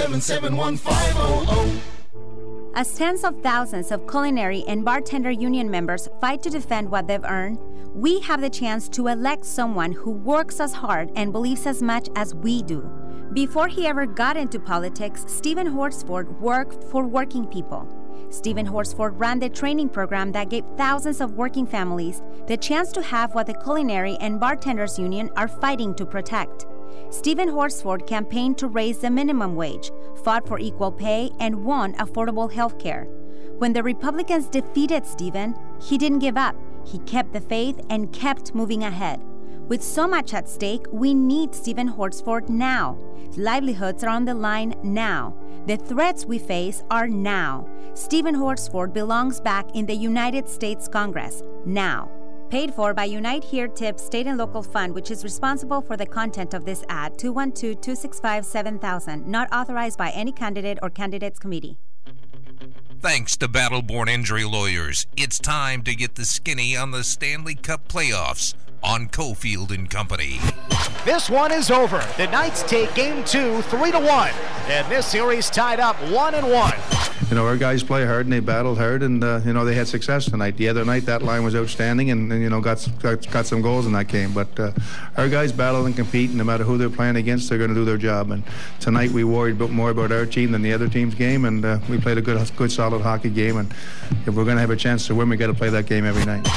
877-1500. As tens of thousands of culinary and bartender union members fight to defend what they've earned, we have the chance to elect someone who works as hard and believes as much as we do. Before he ever got into politics, Stephen Horsford worked for working people. Stephen Horsford ran the training program that gave thousands of working families the chance to have what the Culinary and Bartenders Union are fighting to protect. Stephen Horsford campaigned to raise the minimum wage, fought for equal pay, and won affordable health care. When the Republicans defeated Stephen, he didn't give up. He kept the faith and kept moving ahead. With so much at stake, we need Stephen Horsford now. Livelihoods are on the line now. The threats we face are now. Stephen Horsford belongs back in the United States Congress now. Paid for by Unite Here Tips State and Local Fund, which is responsible for the content of this ad, 212-265-7000, not authorized by any candidate or candidates committee. Thanks to Battleborn Injury Lawyers, it's time to get the skinny on the Stanley Cup playoffs on Cofield and Company. This one is over. The Knights take Game 2, 3-1, and this series tied up 1-1. You know, our guys play hard and they battled hard, and you know, they had success tonight. The other night, that line was outstanding, and you know, got some goals in that game. But our guys battle and compete, and no matter who they're playing against, they're going to do their job. And tonight, we worried more about our team than the other team's game, and we played a good, solid hockey game. And if we're going to have a chance to win, we got to play that game every night.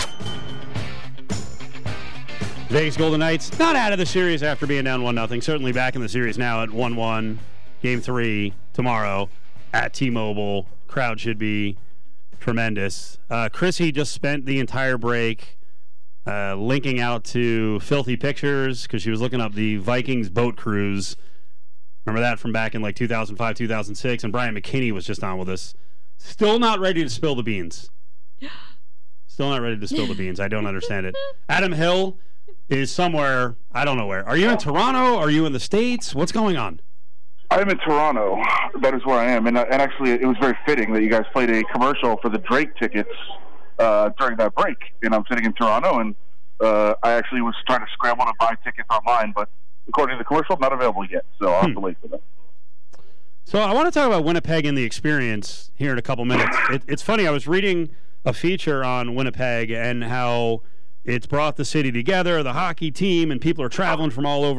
Vegas Golden Knights not out of the series after being down 1-0. Certainly back in the series now at 1-1. Game 3 tomorrow at T-Mobile. Crowd should be tremendous. Chrissy just spent the entire break linking out to Filthy Pictures because she was looking up the Vikings boat cruise. Remember that from back in like 2005, 2006? And Brian McKinney was just on with us. Still not ready to spill the beans. Still not ready to spill the beans. I don't understand it. Adam Hill is somewhere, I don't know where. Are you in Toronto? Are you in the States? What's going on? I'm in Toronto. That is where I am. And actually, it was very fitting that you guys played a commercial for the Drake tickets during that break. And I'm sitting in Toronto, and I actually was trying to scramble to buy tickets online, but according to the commercial, not available yet. So I'll have to wait for that. So I want to talk about Winnipeg and the experience here in a couple minutes. It's funny. I was reading a feature on Winnipeg and how it's brought the city together, the hockey team, and people are traveling from all over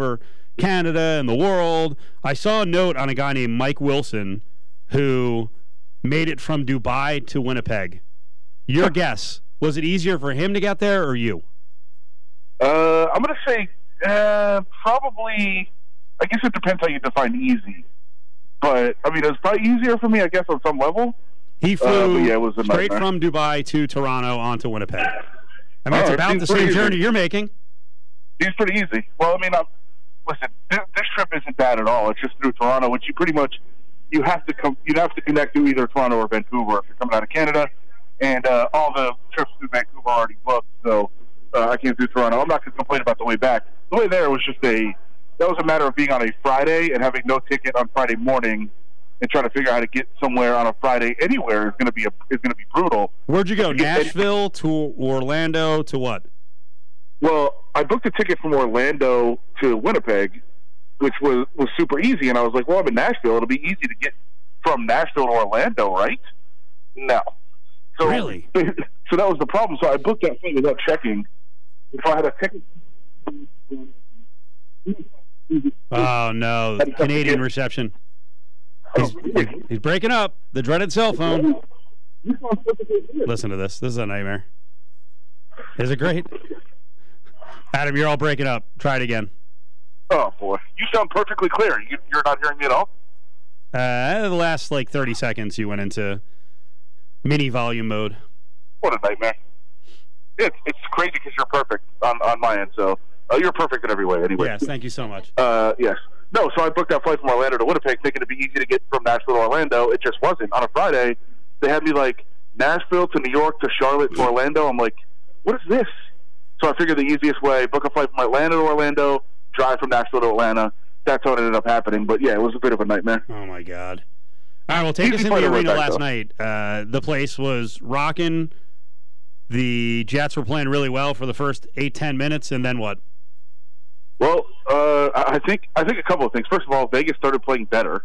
Canada and the world. I saw a note on a guy named Mike Wilson who made it from Dubai to Winnipeg. Your guess, was it easier for him to get there or you? I'm going to say probably, I guess it depends how you define easy. But, I mean, it was probably easier for me, I guess, on some level. He flew it was a straight nightmare. from Dubai to Toronto onto Winnipeg. I mean, it's about the same journey you're making. It's pretty easy. Well, I mean, listen, this trip isn't bad at all. It's just through Toronto, which you pretty much, you'd have to connect to either Toronto or Vancouver if you're coming out of Canada. And all the trips to Vancouver are already booked, so I came through Toronto. I'm not going to complain about the way back. The way there was just that was a matter of being on a Friday and having no ticket on Friday morning and trying to figure out how to get somewhere on a Friday anywhere is going to be brutal. Where'd you go? Nashville to Orlando to what? Well, I booked a ticket from Orlando to Winnipeg, which was super easy, and I was like, well, I'm in Nashville. It'll be easy to get from Nashville to Orlando, right? No. So, really? So that was the problem. So I booked that thing without checking. If I had a ticket... Oh, no. Canadian reception. He's breaking up. The dreaded cell phone. Listen to this. This is a nightmare. Is it great? Adam, you're all breaking up. Try it again. Oh, boy. You sound perfectly clear. You're not hearing me at all? The last, 30 seconds you went into mini volume mode. What a nightmare. It's crazy because you're perfect on my end, so you're perfect in every way anyway. Yes, thank you so much. Yes. No, so I booked that flight from Orlando to Winnipeg thinking it'd be easy to get from Nashville to Orlando. It just wasn't. On a Friday, they had me Nashville to New York to Charlotte to Orlando. I'm like, what is this? So I figured the easiest way, book a flight from Atlanta to Orlando, drive from Nashville to Atlanta. That's how it ended up happening. But, yeah, it was a bit of a nightmare. Oh, my God. All right, well, take us into the arena last night. The place was rocking. The Jets were playing really well for the first 8-10 minutes, and then what? Well, I think a couple of things. First of all, Vegas started playing better.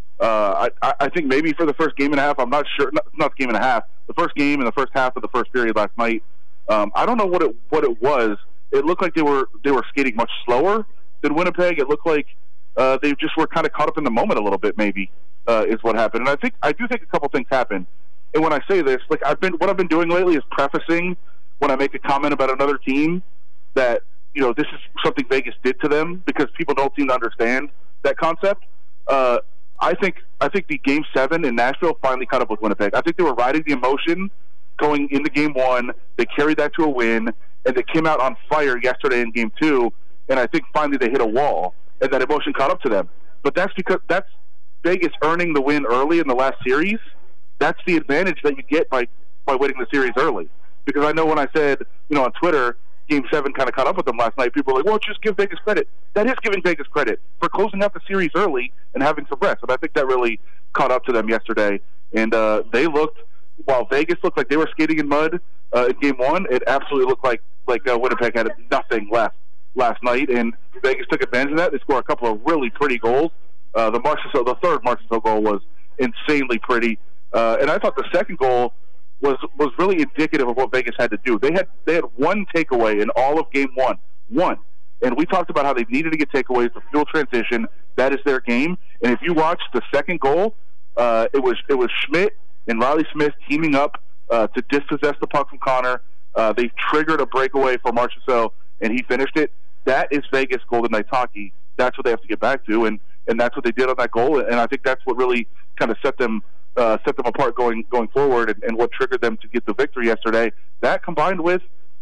I think maybe for the first game and a half, I'm not sure. Not the game and a half. The first game and the first half of the first period last night. I don't know what it was. It looked like they were skating much slower than Winnipeg. It looked like they just were kind of caught up in the moment a little bit. Maybe is what happened. And I do think a couple things happened. And when I say this, what I've been doing lately is prefacing when I make a comment about another team that, this is something Vegas did to them, because people don't seem to understand that concept. I think the Game 7 in Nashville finally caught up with Winnipeg. I think they were riding the emotion going into Game 1. They carried that to a win, and they came out on fire yesterday in Game 2, and I think finally they hit a wall, and that emotion caught up to them. But that's Vegas earning the win early in the last series. That's the advantage that you get by winning the series early. Because I know when I said, on Twitter, Game 7 kind of caught up with them last night, people were like, well, just give Vegas credit. That is giving Vegas credit for closing out the series early and having some rest. And I think that really caught up to them yesterday. And while Vegas looked like they were skating in mud in Game 1, it absolutely looked like Winnipeg had nothing left last night. And Vegas took advantage of that. They scored a couple of really pretty goals. The third Marchessault goal was insanely pretty. And I thought the second goal was really indicative of what Vegas had to do. They had one takeaway in all of Game 1. One. And we talked about how they needed to get takeaways to fuel transition. That is their game. And if you watch the second goal, it was Schmidt and Riley Smith teaming up to dispossess the puck from Connor. They triggered a breakaway for Marchessault, and he finished it. That is Vegas Golden Knights hockey. That's what they have to get back to, and that's what they did on that goal. And I think that's what really kind of set them apart going forward, and what triggered them to get the victory yesterday. That combined with,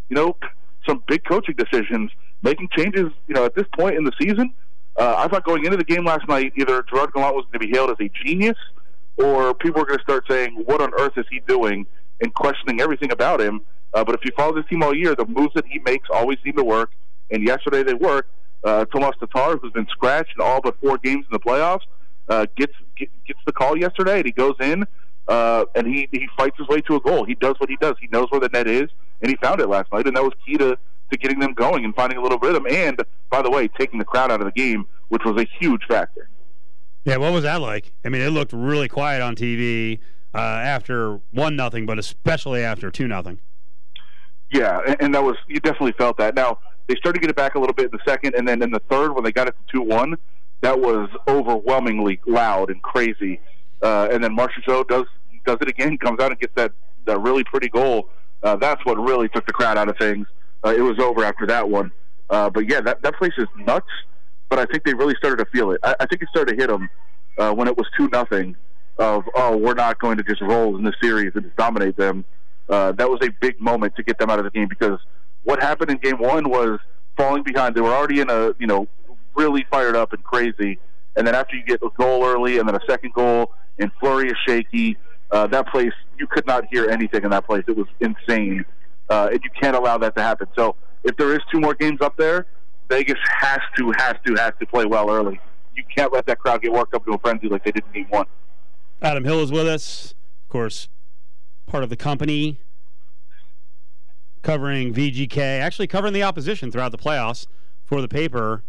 some big coaching decisions, making changes, at this point in the season. I thought going into the game last night, either Gerard Gallant was going to be hailed as a genius, or people were going to start saying, what on earth is he doing, and questioning everything about him. But if you follow this team all year, the moves that he makes always seem to work, and yesterday they worked. Tomas Tatar, who's been scratched in all but 4 games in the playoffs, gets the call yesterday, and he goes in, and he fights his way to a goal. He does what he does. He knows where the net is, and he found it last night, and that was key to getting them going and finding a little rhythm. And, by the way, taking the crowd out of the game, which was a huge factor. Yeah, what was that like? I mean, it looked really quiet on TV after 1-0, but especially after 2-0. Yeah, and that was, you definitely felt that. Now, They started to get it back a little bit in the second, and then in the third, when they got it to 2-1, that was overwhelmingly loud and crazy. And then Marchessault does it again, comes out and gets that really pretty goal. That's what really took the crowd out of things. It was over after that one. But yeah, that place is nuts. But I think they really started to feel it. I think it started to hit them when it was 2-0. Of we're not going to just roll in the series and just dominate them. That was a big moment to get them out of the game, because what happened in game one was falling behind. They were already in a really fired up and crazy, and then after you get a goal early and then a second goal and Fleury is shaky, that place, you could not hear anything in that place. It was insane, and you can't allow that to happen. So if there is 2 more games up there, Vegas has to play well early. You can't let that crowd get worked up to a frenzy like they did in game one. Adam Hill is with us, of course, part of the company, covering VGK, actually covering the opposition throughout the playoffs for the paper.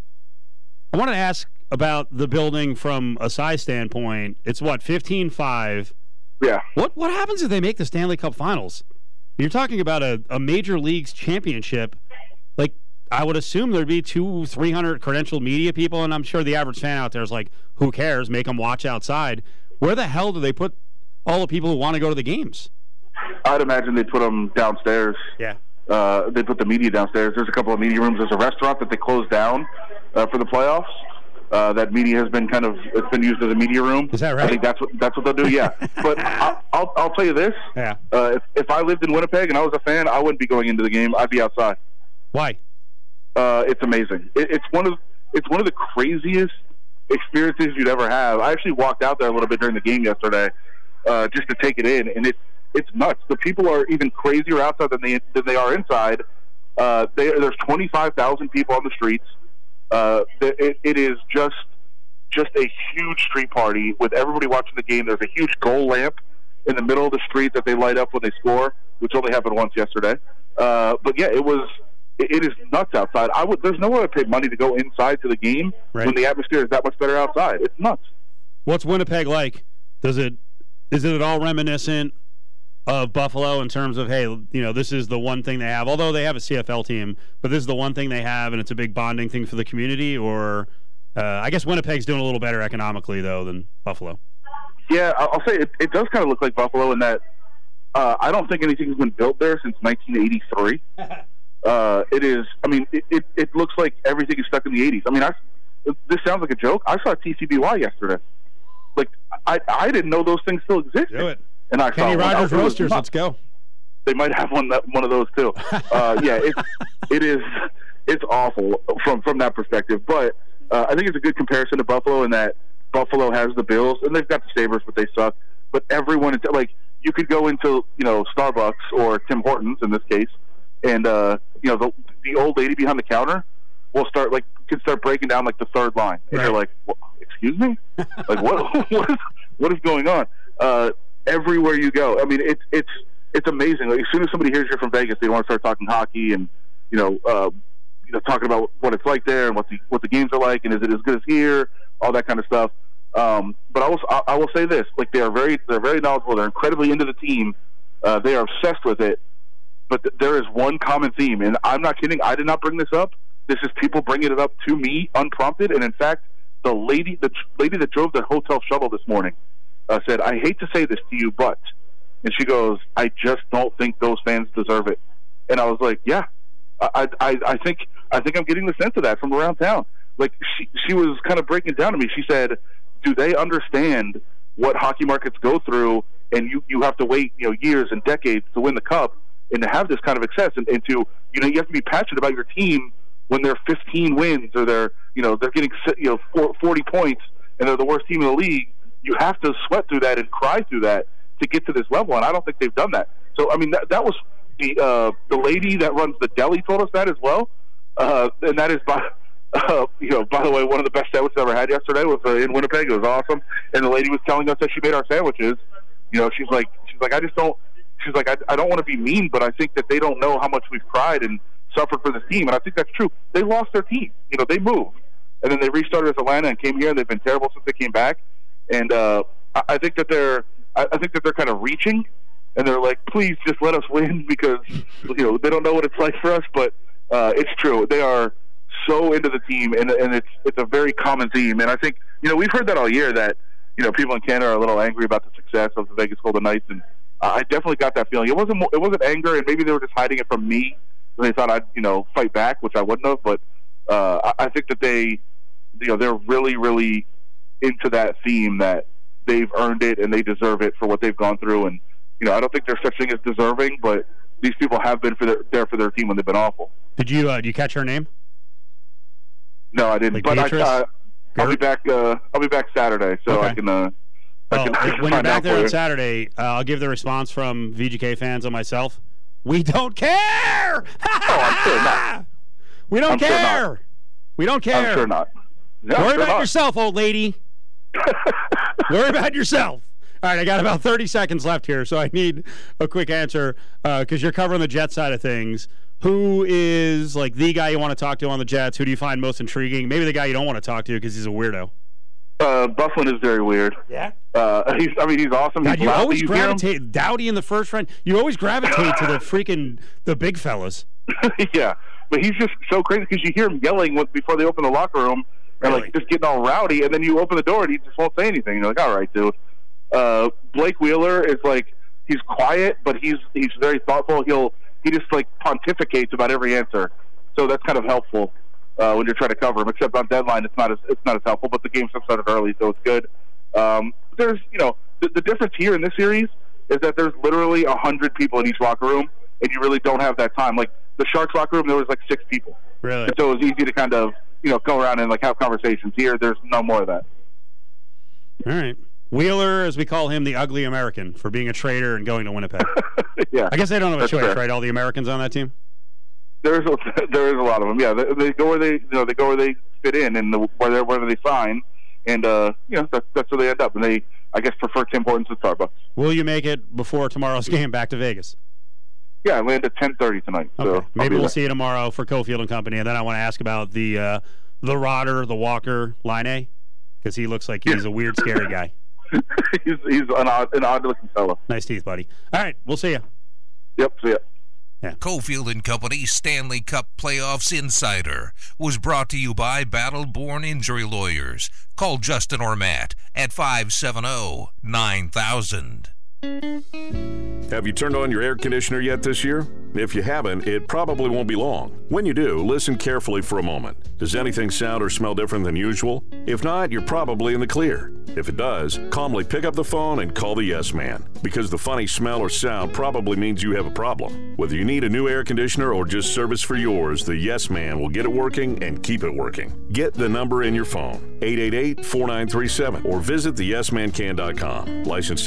I want to ask about the building from a size standpoint. It's 15-5. Yeah. What happens if they make the Stanley Cup Finals? You're talking about a major leagues championship. Like, I would assume there'd be 200-300 credentialed media people, and I'm sure the average fan out there is like, who cares? Make them watch outside. Where the hell do they put all the people who want to go to the games? I'd imagine they put them downstairs. Yeah. They put the media downstairs. There's a couple of media rooms. There's a restaurant that they closed down for the playoffs. That media has been it's been used as a media room. Is that right? I think that's what they'll do. Yeah. But I'll tell you this. Yeah. If I lived in Winnipeg and I was a fan, I wouldn't be going into the game. I'd be outside. Why? It's amazing. It's one of the craziest experiences you'd ever have. I actually walked out there a little bit during the game yesterday, just to take it in, and it's nuts. The people are even crazier outside than they are inside. There's 25,000 people on the streets. It is just a huge street party with everybody watching the game. There's a huge goal lamp in the middle of the street that they light up when they score, which only happened once yesterday. But yeah, it is nuts outside. There's no way I'd pay money to go inside to the game when the atmosphere is that much better outside. It's nuts. What's Winnipeg like? Is it at all reminiscent of Buffalo in terms of, hey, this is the one thing they have, although they have a CFL team, but this is the one thing they have and it's a big bonding thing for the community? Or I guess Winnipeg's doing a little better economically, though, than Buffalo. Yeah, I'll say it does kind of look like Buffalo in that I don't think anything's been built there since 1983. It is. I mean, it looks like everything is stuck in the 80s. I mean, this sounds like a joke. I saw TCBY yesterday. Like, I didn't know those things still existed. Do it. And I Kenny Rogers Roasters. Let's go. They might have one of those too. Yeah, it's awful from that perspective. But I think it's a good comparison to Buffalo in that Buffalo has the Bills and they've got the Sabres, but they suck. But everyone, like, you could go into Starbucks or Tim Hortons in this case, and the old lady behind the counter will start breaking down like the third line, and you're like, excuse me, like what is going on? Everywhere you go, I mean, it's amazing. Like, as soon as somebody hears you're from Vegas, they want to start talking hockey and talking about what it's like there and what the games are like and is it as good as here, all that kind of stuff. But I will say this: like, they're very knowledgeable. They're incredibly into the team. They are obsessed with it. But there is one common theme, and I'm not kidding. I did not bring this up. This is people bringing it up to me unprompted. And in fact, the lady that drove the hotel shuttle this morning said, "I hate to say this to you, but," and she goes, "I just don't think those fans deserve it." And I was like, "Yeah, I think I'm getting the sense of that from around town." Like, she was kind of breaking it down to me. She said, "Do they understand what hockey markets go through, and you have to wait years and decades to win the cup, and to have this kind of success, and to you have to be passionate about your team when they're 15 wins or they're getting 40 points and they're the worst team in the league. You have to sweat through that and cry through that to get to this level, and I don't think they've done that." So I mean, that was the lady that runs the deli told us that as well, and that is by the way, one of the best sandwiches I ever had yesterday was in Winnipeg. It was awesome, and the lady was telling us that she made our sandwiches. She's like I just don't. She's like, I don't want to be mean, but I think that they don't know how much we've cried and suffered for this team, and I think that's true. They lost their team. They moved, and then they restarted as Atlanta and came here, and they've been terrible since they came back. And I think that they're kind of reaching, and they're like, please just let us win, because they don't know what it's like for us. But It's true. They are so into the team, and it's a very common theme. And I think, we've heard that all year, that, people in Canada are a little angry about the success of the Vegas Golden Knights, and I definitely got that feeling. It wasn't anger, and maybe they were just hiding it from me. They thought I'd, fight back, which I wouldn't have. But I think that they're really, really into that theme, that they've earned it and they deserve it for what they've gone through. And I don't think there's such thing as deserving, but these people have been there for their team when they've been awful. Did you catch her name? No, I didn't. But I'll be back. I'll be back Saturday, so Okay. I can. When you're back there on Saturday, I'll give the response from VGK fans and myself. We don't care. I'm sure not. We don't I'm sure care. not. We don't care. I'm sure not. Yeah, Worry sure about not. yourself, old lady. Worry about yourself. All right, I got about 30 seconds left here, so I need a quick answer because you're covering the Jets side of things. Who is like the guy you want to talk to on the Jets? Who do you find most intriguing? Maybe the guy you don't want to talk to because he's a weirdo. Bufflin is very weird. Yeah. He's awesome. God, He's you loud, always you hear him. gravitate Dowdy in the first round. You always gravitate to the big fellas. Yeah, but he's just so crazy because you hear him yelling before they open the locker room and like just getting all rowdy, and then you open the door and he just won't say anything. You're like, all right, dude. Blake Wheeler is like, he's quiet, but he's very thoughtful. He just like pontificates about every answer, so that's kind of helpful when you're trying to cover him. Except on deadline, it's not as helpful. But the game's started early, so it's good. There's the difference here in this series is that there's literally 100 people in each locker room, and you really don't have that time. Like the Sharks locker room, there was like 6 people. Really? And so it was easy to kind of go around and like have conversations. Here, there's no more of that. All right. Wheeler, as we call him, the ugly American for being a traitor and going to Winnipeg. Yeah, I guess they don't have a that's choice, fair. right? All the Americans on that team. There is a lot of them. Yeah, they go where they go where they fit in, and wherever they sign, and that's where they end up. And they, I guess, prefer Tim Hortons to Starbucks. Will you make it before tomorrow's game back to Vegas? Yeah, I land at 10:30 tonight. So Okay. Maybe we'll see you tomorrow for Cofield and Company, and then I want to ask about the Rodder, the Walker, Line, because he looks like he's a weird, scary guy. he's an odd-looking fellow. Nice teeth, buddy. All right, we'll see you. Yep, see ya. Yeah. Cofield and Company Stanley Cup Playoffs Insider was brought to you by Battle-Born Injury Lawyers. Call Justin or Matt at 570-9000. Have you turned on your air conditioner yet this year? If you haven't, it probably won't be long. When you do, listen carefully for a moment. Does anything sound or smell different than usual? If not, you're probably in the clear. If it does, calmly pick up the phone and call the Yes Man, because the funny smell or sound probably means you have a problem. Whether you need a new air conditioner or just service for yours, the Yes Man will get it working and keep it working. Get the number in your phone, 888-4937, or visit theyesmancan.com. License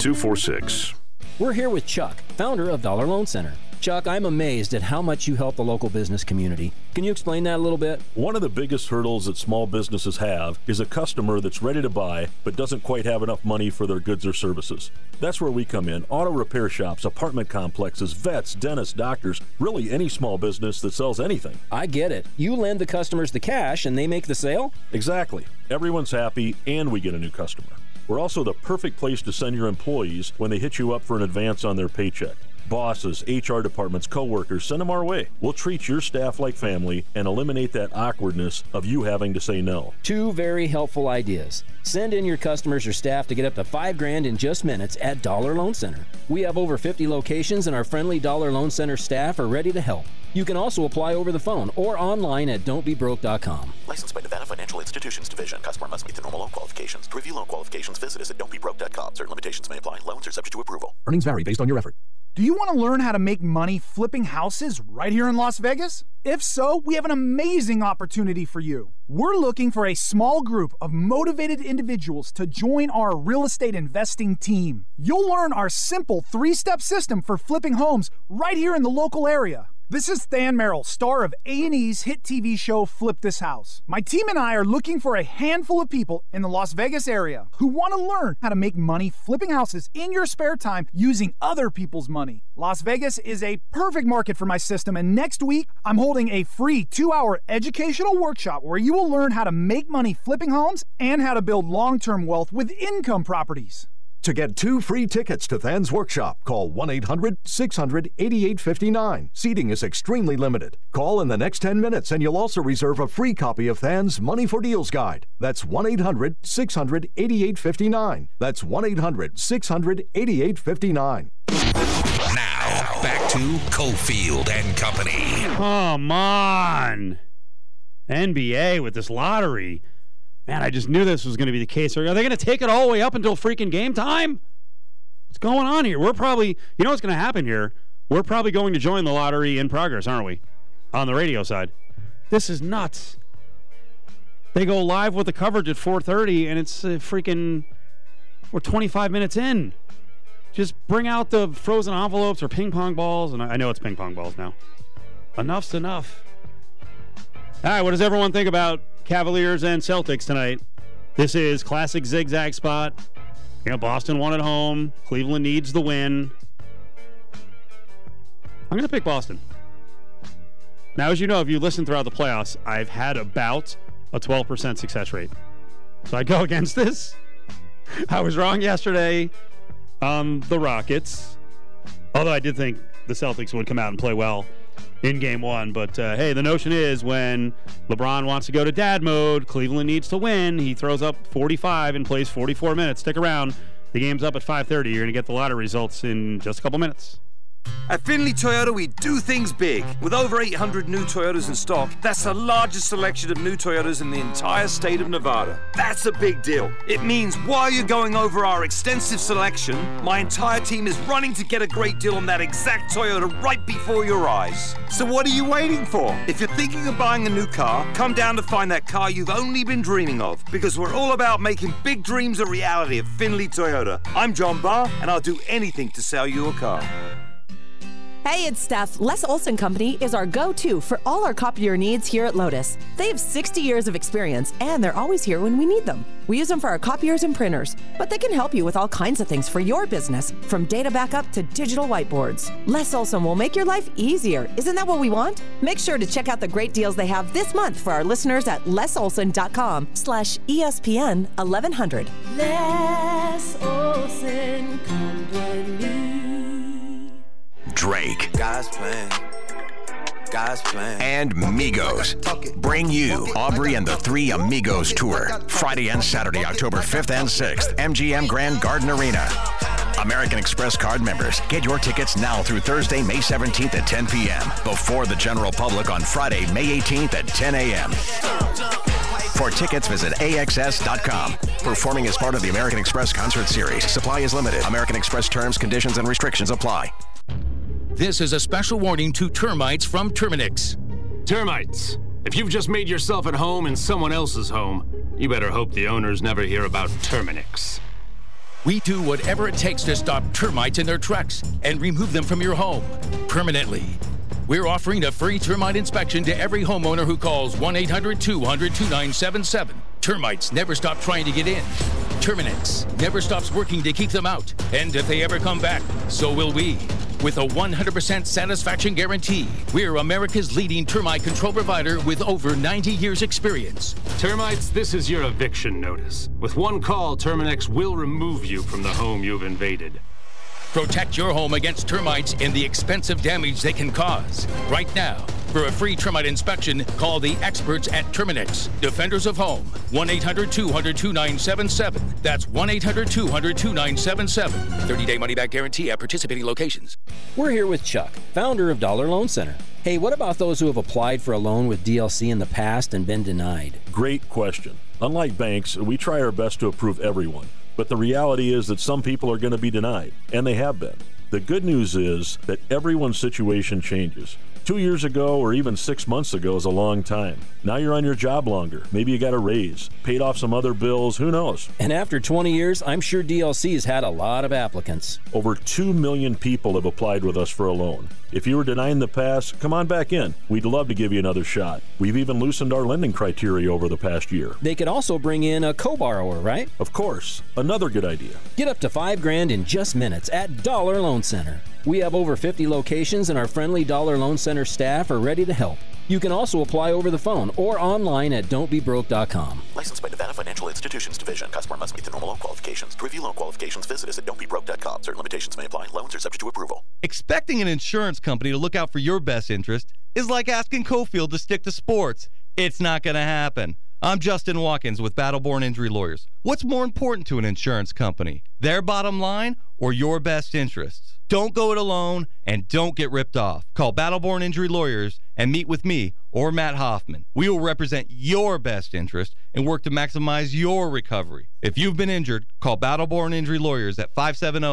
71246. We're here with Chuck, founder of Dollar Loan Center. Chuck, I'm amazed at how much you help the local business community. Can you explain that a little bit? One of the biggest hurdles that small businesses have is a customer that's ready to buy but doesn't quite have enough money for their goods or services. That's where we come in. Auto repair shops, apartment complexes, vets, dentists, doctors, really any small business that sells anything. I get it. You lend the customers the cash and they make the sale? Exactly. Everyone's happy and we get a new customer. We're also the perfect place to send your employees when they hit you up for an advance on their paycheck. Bosses, HR departments, coworkers, send them our way. We'll treat your staff like family and eliminate that awkwardness of you having to say no. 2 very helpful ideas. Send in your customers or staff to get up to $5,000 in just minutes at Dollar Loan Center. We have over 50 locations and our friendly Dollar Loan Center staff are ready to help. You can also apply over the phone or online at don'tbebroke.com. Licensed by Nevada Financial Institutions Division. Customer must meet the normal loan qualifications. To review loan qualifications, visit us at don'tbebroke.com. Certain limitations may apply. Loans are subject to approval. Earnings vary based on your effort. Do you want to learn how to make money flipping houses right here in Las Vegas? If so, we have an amazing opportunity for you. We're looking for a small group of motivated individuals to join our real estate investing team. You'll learn our simple 3-step system for flipping homes right here in the local area. This is Than Merrill, star of A&E's hit TV show Flip This House. My team and I are looking for a handful of people in the Las Vegas area who want to learn how to make money flipping houses in your spare time using other people's money. Las Vegas is a perfect market for my system, and next week I'm holding a free 2-hour educational workshop where you will learn how to make money flipping homes and how to build long-term wealth with income properties. To get 2 free tickets to Than's workshop, call 1-800-600-8859. Seating is extremely limited. Call in the next 10 minutes and you'll also reserve a free copy of Than's Money for Deals Guide. That's 1-800-600-8859. That's 1-800-600-8859. Now, back to Cofield and Company. Come on. NBA with this lottery. Man, I just knew this was going to be the case. Are they going to take it all the way up until freaking game time? What's going on here? We're probably, you know what's going to happen here? We're probably going to join the lottery in progress, aren't we? On the radio side. This is nuts. They go live with the coverage at 4:30, and it's freaking, we're 25 minutes in. Just bring out the frozen envelopes or ping pong balls. And I know it's ping pong balls now. Enough's enough. All right, what does everyone think about Cavaliers and Celtics tonight? This is classic zigzag spot. You know, Boston won at home. Cleveland needs the win. I'm going to pick Boston. Now, as you know, if you listen throughout the playoffs, I've had about a 12% success rate. So I go against this. I was wrong yesterday on the Rockets. Although I did think the Celtics would come out and play well in game one. But, hey, the notion is when LeBron wants to go to dad mode, Cleveland needs to win. He throws up 45 and plays 44 minutes. Stick around. The game's up at 5:30. You're going to get the lottery results in just a couple minutes. At Finley Toyota, we do things big. With over 800 new Toyotas in stock, that's the largest selection of new Toyotas in the entire state of Nevada. That's a big deal. It means while you're going over our extensive selection, my entire team is running to get a great deal on that exact Toyota right before your eyes. So what are you waiting for? If you're thinking of buying a new car, come down to find that car you've only been dreaming of, because we're all about making big dreams a reality at Finley Toyota. I'm John Barr, and I'll do anything to sell you a car. Hey, it's Steph. Les Olson Company is our go-to for all our copier needs here at Lotus. They have 60 years of experience, and they're always here when we need them. We use them for our copiers and printers, but they can help you with all kinds of things for your business, from data backup to digital whiteboards. Les Olson will make your life easier. Isn't that what we want? Make sure to check out the great deals they have this month for our listeners at lesolson.com/ESPN 1100. Les Olson Company. Drake. God's plan. And Migos bring you Aubrey and the Three Amigos Tour. Friday and Saturday, October 5th and 6th, MGM Grand Garden Arena. American Express card members, get your tickets now through Thursday, May 17th at 10 p.m. before the general public on Friday, May 18th at 10 a.m. For tickets, visit AXS.com. Performing as part of the American Express Concert Series. Supply is limited. American Express terms, conditions, and restrictions apply. This is a special warning to termites from Terminix. Termites. If you've just made yourself at home in someone else's home, you better hope the owners never hear about Terminix. We do whatever it takes to stop termites in their tracks and remove them from your home permanently. We're offering a free termite inspection to every homeowner who calls 1-800-200-2977. Termites never stop trying to get in. Terminix never stops working to keep them out. And if they ever come back, so will we. With a 100% satisfaction guarantee, we're America's leading termite control provider with over 90 years experience. Termites, this is your eviction notice. With one call, Terminix will remove you from the home you've invaded. Protect your home against termites and the expensive damage they can cause. Right now, for a free termite inspection, call the experts at Terminix, Defenders of Home, 1-800-200-2977. That's 1-800-200-2977. 30-day money-back guarantee at participating locations. We're here with Chuck, founder of Dollar Loan Center. Hey, what about those who have applied for a loan with DLC in the past and been denied? Great question. Unlike banks, we try our best to approve everyone. But the reality is that some people are going to be denied, and they have been. The good news is that everyone's situation changes. 2 years ago or even 6 months ago is a long time. Now you're on your job longer. Maybe you got a raise, paid off some other bills, who knows? And after 20 years, I'm sure DLC has had a lot of applicants. Over 2 million people have applied with us for a loan. If you were denied in the past, come on back in. We'd love to give you another shot. We've even loosened our lending criteria over the past year. They could also bring in a co-borrower, right? Of course. Another good idea. Get up to $5,000 in just minutes at Dollar Loan Center. We have over 50 locations and our friendly Dollar Loan Center staff are ready to help. You can also apply over the phone or online at don'tbebroke.com. Licensed by Nevada Financial Institutions Division. Customer must meet the normal loan qualifications. To review loan qualifications, visit us at don'tbebroke.com. Certain limitations may apply. Loans are subject to approval. Expecting an insurance company to look out for your best interest is like asking Cofield to stick to sports. It's not going to happen. I'm Justin Watkins with Battleborn Injury Lawyers. What's more important to an insurance company, their bottom line or your best interests? Don't go it alone and don't get ripped off. Call Battleborn Injury Lawyers and meet with me or Matt Hoffman. We will represent your best interest and work to maximize your recovery. If you've been injured, call Battleborn Injury Lawyers at 570